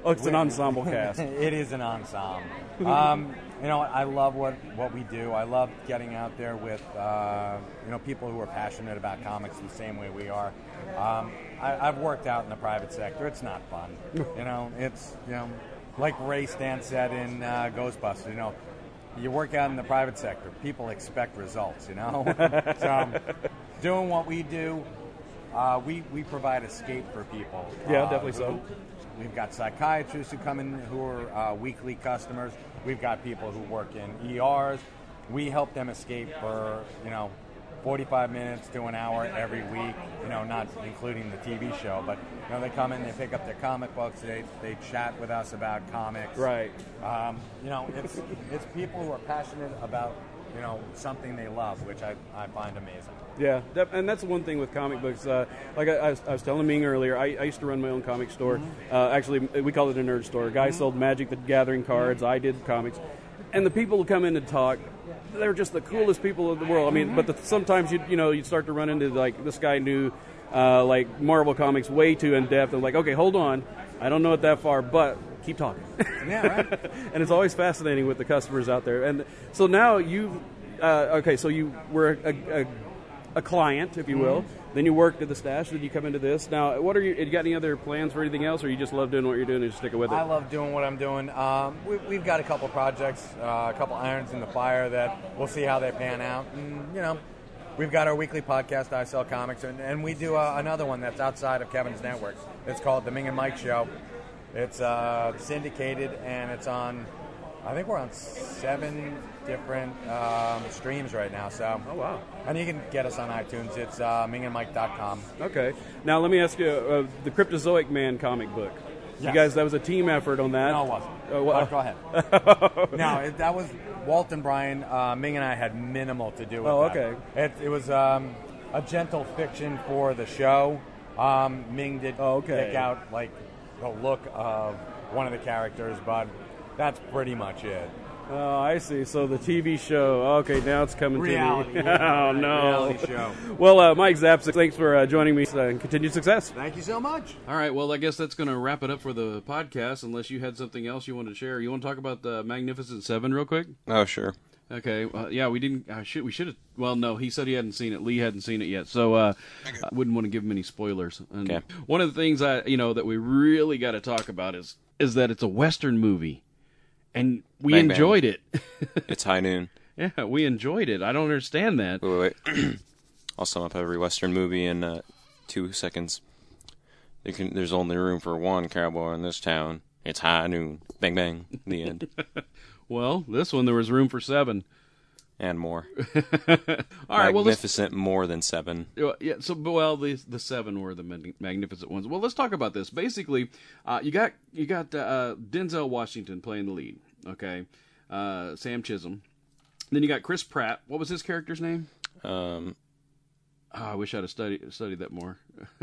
Oh, it's an ensemble cast. It is an ensemble. Um, you know, I love what, what we do. I love getting out there with uh, you know people who are passionate about comics the same way we are. Um, I, I've worked out in the private sector. It's not fun. You know, it's you know like Ray Stan said in uh, Ghostbusters. You know, you work out in the private sector. People expect results. You know, so um, doing what we do, uh, we we provide escape for people. Yeah, uh, definitely so. who- We've got psychiatrists who come in who are uh, weekly customers. We've got people who work in E Rs. We help them escape for, you know, forty-five minutes to an hour every week, you know, not including the T V show. But, you know, they come in, they pick up their comic books, they, they chat with us about comics. Right. Um, you know, it's it's people who are passionate about, you know, something they love, which I, I find amazing. Yeah, that, and that's the one thing with comic books. Uh, like I, I, was, I was telling Ming earlier, I, I used to run my own comic store. Mm-hmm. Uh, actually, we call it a nerd store. A guy sold Magic the Gathering cards. I did comics. And the people who come in and talk, they're just the coolest people in the world. I mean, but the, sometimes you you know you start to run into like this guy knew uh, like Marvel comics way too in depth. And like, okay, hold on, I don't know it that far, but keep talking. Yeah, right. And it's always fascinating with the customers out there. And so now you, uh, okay, so you were a, a, a client, if you will. Mm-hmm. Then you worked at the stash. Then you come into this. Now, what are you? You got any other plans for anything else, or you just love doing what you're doing and just stick with it? I love doing what I'm doing. Um, we, we've got a couple projects, uh, a couple irons in the fire that we'll see how they pan out. And, you know, we've got our weekly podcast, I Sell Comics, and, and we do uh, another one that's outside of Kevin's network. It's called The Ming and Mike Show. It's uh, syndicated, and it's on, I think we're on seven different um, streams right now. So, oh wow! And you can get us on iTunes. It's uh, ming and mike dot com. Okay. Now let me ask you, uh, the Cryptozoic Man comic book. You Yes. guys, that was a team effort on that. No, it wasn't. Uh, well, But go ahead. No, it, that was Walt and Brian. Uh, Ming and I had minimal to do with Oh, that. okay. It, it was um, a gentle fiction for the show. Um, Ming did Oh, okay. pick out like the look of one of the characters, but that's pretty much it. Oh, I see. So the T V show. Okay, now it's coming Reality, to me. yeah. Oh, no. Reality show. Well, uh, Mike Zapsik, thanks for uh, joining me, uh, and continued success. Thank you so much. All right, well, I guess that's going to wrap it up for the podcast, unless you had something else you wanted to share. You want to talk about the Magnificent Seven real quick? Oh, sure. Okay, uh, yeah, we didn't. Uh, should we should have? Well, no, he said he hadn't seen it. Lee hadn't seen it yet, so uh, I wouldn't want to give him any spoilers. And Okay. One of the things I, you know, that we really got to talk about is is that it's a Western movie, and we Bang, bang. enjoyed it. It's high noon. Yeah, we enjoyed it. I don't understand that. Wait, wait, wait. I'll sum up every Western movie in uh, two seconds. There can, there's only room for one cowboy in this town. It's high noon. Bang, bang. The end. Well, this one there was room for seven. And more. All right, well, let's- Magnificent more than seven. Well, yeah. So, well, the the seven were the mag- magnificent ones. Well, let's talk about this. Basically, uh, you got you got uh, Denzel Washington playing the lead. Okay, uh, Sam Chisholm. Then you got Chris Pratt. What was his character's name? Um, oh, I wish I'd have studied studied that more.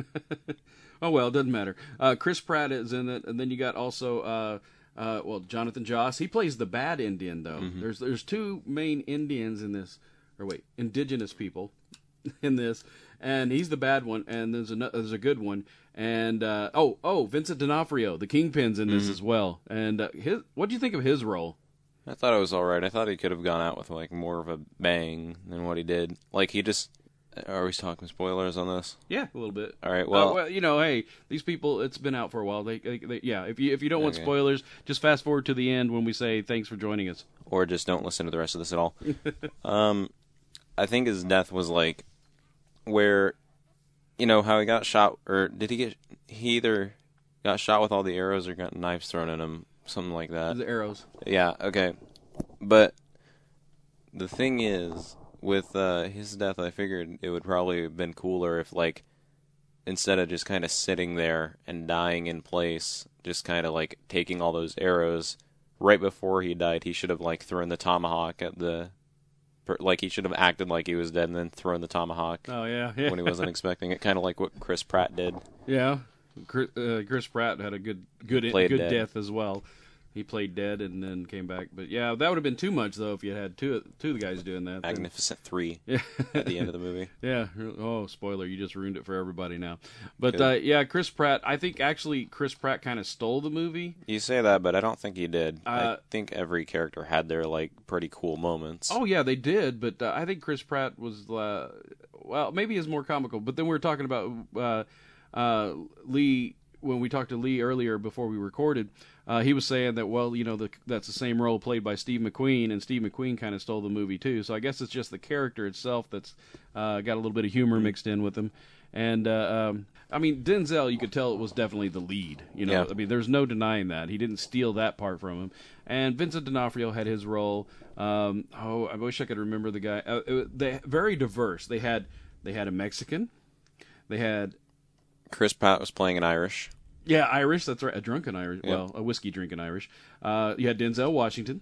Oh well, it doesn't matter. Uh, Chris Pratt is in it, and then you got also. Uh, Uh, well, Jonathan Joss. He plays the bad Indian, though. Mhm. There's there's two main Indians in this, or wait, indigenous people in this, and he's the bad one, and there's a there's a good one, and uh, oh oh Vincent D'Onofrio, the Kingpin's in this Mhm. as well. And uh, his what do you think of his role? I thought it was all right. I thought he could have gone out with like more of a bang than what he did. Like he just. Are we talking spoilers on this? Yeah, a little bit. All right. Uh, Well, well, you know, hey, these people, it's been out for a while. They, they, they yeah. If you if you don't want Okay. spoilers, just fast forward to the end when we say thanks for joining us. or just don't listen to the rest of this at all. um, I think his death was like where, you know, how he got shot, or did he get? He either got shot with all the arrows or got knives thrown at him, something like that. The arrows. Yeah. Okay. But the thing is, with uh, his death, I figured it would probably have been cooler if, like, instead of just kind of sitting there and dying in place, just kind of like taking all those arrows right before he died, he should have like thrown the tomahawk at the, like he should have acted like he was dead and then thrown the tomahawk. Oh yeah, yeah. When he wasn't expecting it, kind of like what Chris Pratt did. Yeah, Chris, uh, Chris Pratt had a good good Played good dead. death as well. He played dead and then came back. But yeah, that would have been too much though if you had two two of the guys doing that. Magnificent Three Yeah. at the end of the movie. Yeah. Oh, spoiler! You just ruined it for everybody now. But Good. uh, yeah, Chris Pratt. I think actually Chris Pratt kind of stole the movie. You say that, but I don't think he did. Uh, I think every character had their like pretty cool moments. Oh yeah, they did. But uh, I think Chris Pratt was uh, well, maybe is more comical. But then we were talking about uh, uh, Lee when we talked to Lee earlier before we recorded. Uh, he was saying that, well, you know, the, that's the same role played by Steve McQueen, and Steve McQueen kind of stole the movie, too. So I guess it's just the character itself that's uh, got a little bit of humor mixed in with him. And, uh, um, I mean, Denzel, you could tell it was definitely the lead. You know, Yeah. I mean, there's no denying that. He didn't steal that part from him. And Vincent D'Onofrio had his role. Um, oh, I wish I could remember the guy. Uh, it, they very diverse. They had they had a Mexican. They had... Chris Pratt was playing an Irish. Yeah, Irish, that's right. A drunken Irish. Yep. Well, a whiskey drinking Irish. Uh, you had Denzel Washington.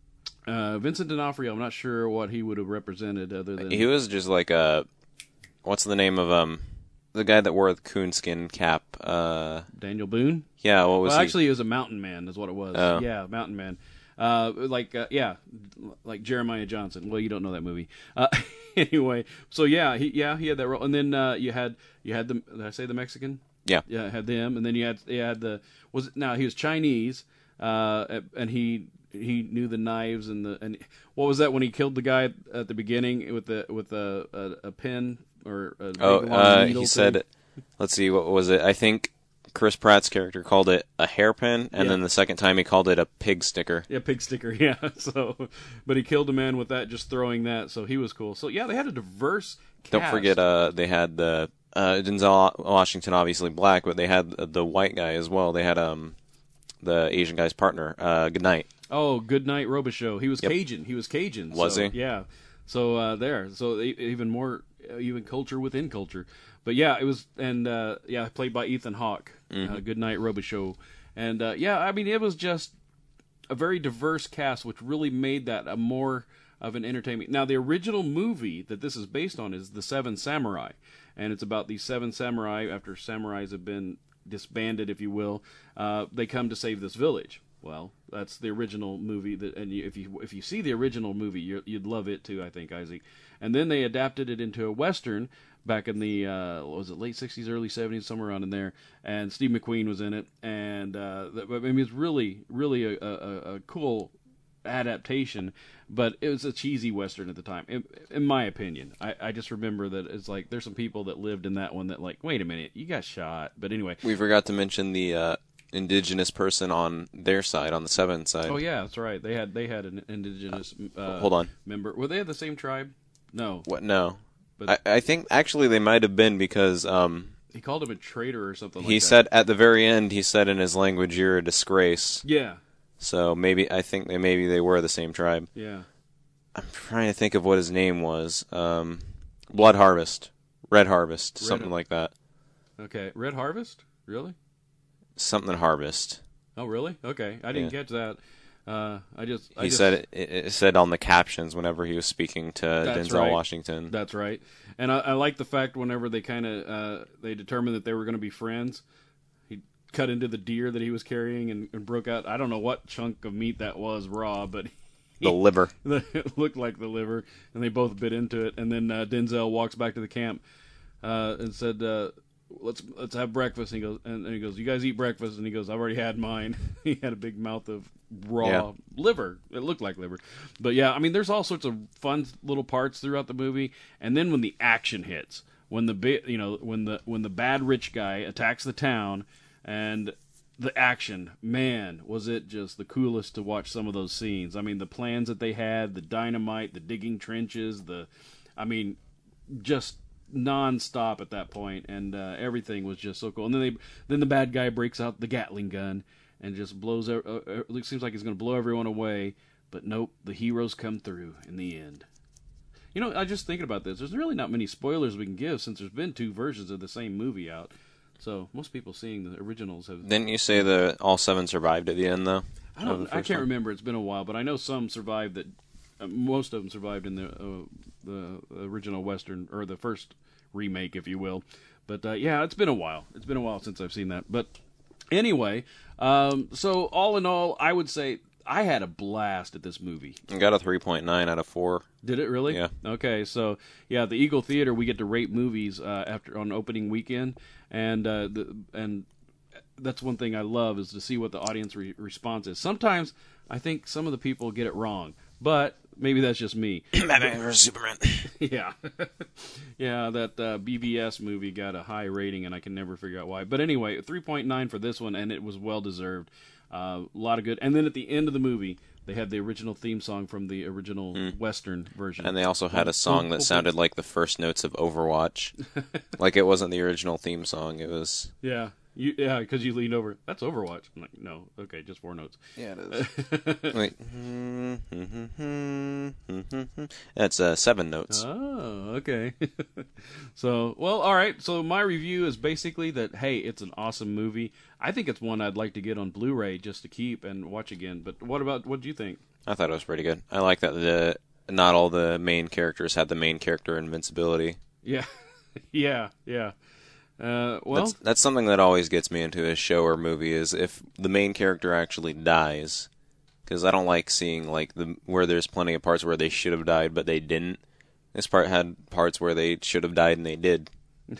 Uh, Vincent D'Onofrio, I'm not sure what he would have represented other than... He was just like a... What's the name of um the guy that wore the coonskin cap? Uh, Daniel Boone? Yeah, what was well, he? actually, he was a mountain man, is what it was. Oh. Yeah, mountain man. Uh, like, uh, yeah, like Jeremiah Johnson. Well, you don't know that movie. Uh, anyway, so yeah, he yeah he had that role. And then uh, you had you had the... Did I say the Mexican? Yeah, yeah, had them, and then you had you had the was it, now he was Chinese, uh, and he he knew the knives and the and what was that when he killed the guy at the beginning with the with a a, a pin or a oh big long uh, needle he thing? said, let's see, what was it? I think Chris Pratt's character called it a hairpin, and Yeah. then the second time he called it a pig sticker. Yeah, pig sticker. Yeah, so but he killed a man with that, just throwing that. So he was cool. So yeah, they had a diverse cast. Don't forget, uh, they had the uh, Denzel Washington, obviously black, but they had the white guy as well. They had um the Asian guy's partner, uh, Good Night. Oh, Good Night Robichaux. He was Yep. Cajun. He was Cajun. Was so, he? Yeah. So uh, there. So e- even more, uh, even culture within culture. But yeah, it was, and uh, yeah, played by Ethan Hawke. Mhm. Uh, Good Night Robichaux. And uh, yeah, I mean, it was just a very diverse cast, which really made that a more of an entertainment. Now, the original movie that this is based on is The Seven Samurai, and it's about these seven samurai after samurais have been disbanded, if you will. Uh, they come to save this village. Well, that's the original movie, that, and you, if you if you see the original movie, you're, you'd love it too, I think, Isaac. And then they adapted it into a western back in the uh, what was it, late sixties, early seventies, somewhere around in there. And Steve McQueen was in it, and uh, I mean, it's really, really a, a, a cool adaptation. But it was a cheesy western at the time, in, in my opinion. I, I just remember that it's like there's some people that lived in that one that like, wait a minute, you got shot. But anyway, We forgot to mention the uh, indigenous person on their side, on the Seven side. oh yeah, that's right. They had they had an indigenous uh, Hold on. member. Were they the same tribe? No. What? No. But- I, I think actually they might have been because um, He called him a traitor or something like he that. said at the very end, he said in his language, "You're a disgrace." Yeah. So maybe I think they maybe they were the same tribe. Yeah. I'm trying to think of what his name was. Um, Blood Harvest, Red Harvest, Red something Har- like that. Okay. Red Harvest? Really? Something Harvest. Oh, really? Okay. I didn't Yeah. catch that. Uh, I just I He just, said it, it, it said on the captions whenever he was speaking to That's Denzel right. Washington. That's right. And I, I like the fact whenever they kind of uh, they determined that they were going to be friends, he cut into the deer that he was carrying and, and broke out. I don't know what chunk of meat that was raw, but The liver. it looked like the liver, and they both bit into it. And then uh, Denzel walks back to the camp uh, and said, uh, "Let's let's have breakfast." And he goes, and, and he goes, "You guys eat breakfast?" And he goes, "I've already had mine." He had a big mouth of raw Yeah. liver. It looked like liver, but yeah, I mean, there's all sorts of fun little parts throughout the movie. And then when the action hits, when the bi- you know when the when the bad rich guy attacks the town, and the action, man, was it just the coolest to watch some of those scenes. I mean, the plans that they had, the dynamite, the digging trenches, the, I mean, just non-stop at that point, and uh, everything was just so cool. And then they, then the bad guy breaks out the Gatling gun and just blows. Uh, uh, it seems like he's going to blow everyone away, but nope, the heroes come through in the end. You know, I just thinking about this. There's really not many spoilers we can give since there's been two versions of the same movie out. So most people seeing the originals have. Didn't you say the all seven survived at the end though? I Of don't. the I first can't one? remember. It's been a while, but I know some survived. That uh, most of them survived in the uh, the original Western or the first remake, if you will. But uh, yeah, it's been a while. It's been a while since I've seen that. But Anyway, um, so all in all, I would say I had a blast at this movie. I got a three point nine out of four. Did it really? Yeah. Okay, so yeah, the Eagle Theater, we get to rate movies uh, after on opening weekend, and uh, the and that's one thing I love is to see what the audience re- response is. Sometimes I think some of the people get it wrong, but maybe that's just me. Batman versus Superman. Yeah, yeah, that uh, B V S movie got a high rating, and I can never figure out why. But anyway, three point nine for this one, and it was well deserved. Uh, a lot of good. And then at the end of the movie, they had the original theme song from the original Mm. Western version. And they also had a song that sounded like the first notes of Overwatch. Like it wasn't the original theme song. It was... Yeah, you, yeah, because you leaned over. That's Overwatch. I'm like, no, okay, just four notes. Yeah, it is. Wait. That's uh, seven notes. Oh, okay. So, well, all right. So my review is basically that, hey, it's an awesome movie. I think it's one I'd like to get on Blu-ray just to keep and watch again. But what about, what do you think? I thought it was pretty good. I like that the not all the main characters had the main character invincibility. Yeah, yeah, yeah. Uh, well, that's, that's something that always gets me into a show or movie is if the main character actually dies, because I don't like seeing like the where there's plenty of parts where they should have died but they didn't. This part had parts where they should have died and they did.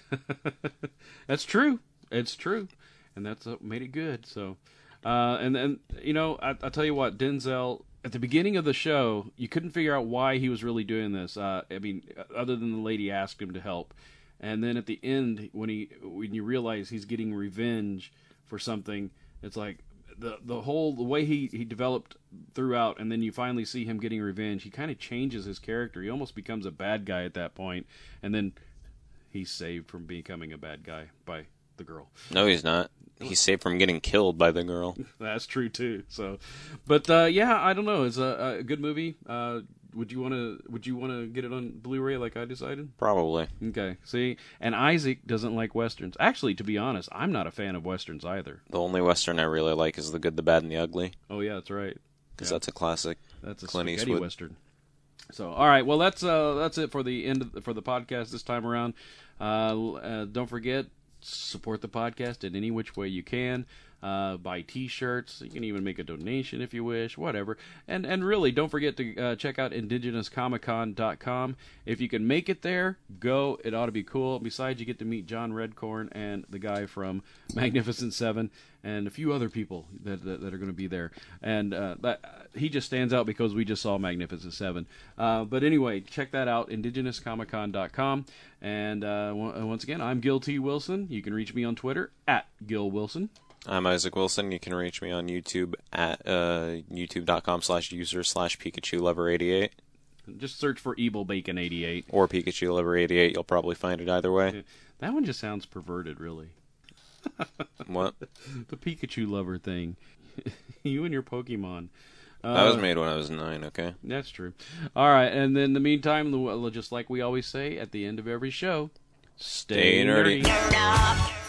That's true. It's true, and that's what made it good. So, uh, and then you know, I, I'll tell you what, Denzel. At the beginning of the show, you couldn't figure out why he was really doing this. Uh, I mean, other than the lady asked him to help. And then at the end, when he when you realize he's getting revenge for something, it's like the the whole the way he, he developed throughout, and then you finally see him getting revenge. He kind of changes his character. He almost becomes a bad guy at that point, and then he's saved from becoming a bad guy by the girl. No, he's not. He's saved from getting killed by the girl. That's true too. So, but uh, yeah, I don't know. It's a, a good movie. Uh, would you want to? Would you want to get it on Blu-ray like I decided? Probably. Okay. See, and Isaac doesn't like westerns. Actually, to be honest, I'm not a fan of westerns either. The only western I really like is The Good, the Bad, and the Ugly. Oh yeah, that's right. Because Yeah. that's a classic. That's a Clint spaghetti Eastwood. western. So, all right. Well, that's uh, that's it for the end of the, for the podcast this time around. Uh, uh, don't forget, support the podcast in any which way you can. Uh, buy T-shirts. You can even make a donation if you wish. Whatever. And and really, don't forget to uh, check out indigenous comic con dot com. If you can make it there, go. It ought to be cool. Besides, you get to meet John Redcorn and the guy from Magnificent Seven and a few other people that that, that are going to be there. And uh, that he just stands out because we just saw Magnificent Seven. Uh, but anyway, check that out, indigenous comic con dot com. And uh, once again, I'm Gil T. Wilson. You can reach me on Twitter at Gil Wilson. I'm Isaac Wilson. You can reach me on YouTube at uh, youtube.com slash user slash Pikachu Lover eighty-eight. Just search for Evil Bacon eighty-eight. Or Pikachu Lover eighty-eight. You'll probably find it either way. That one just sounds perverted, really. What? The Pikachu Lover thing. You and your Pokemon. Uh, That was made when I was nine, okay? That's true. All right, and then in the meantime, the- just like we always say at the end of every show, stay, Stay nerdy. nerdy. Nerd up.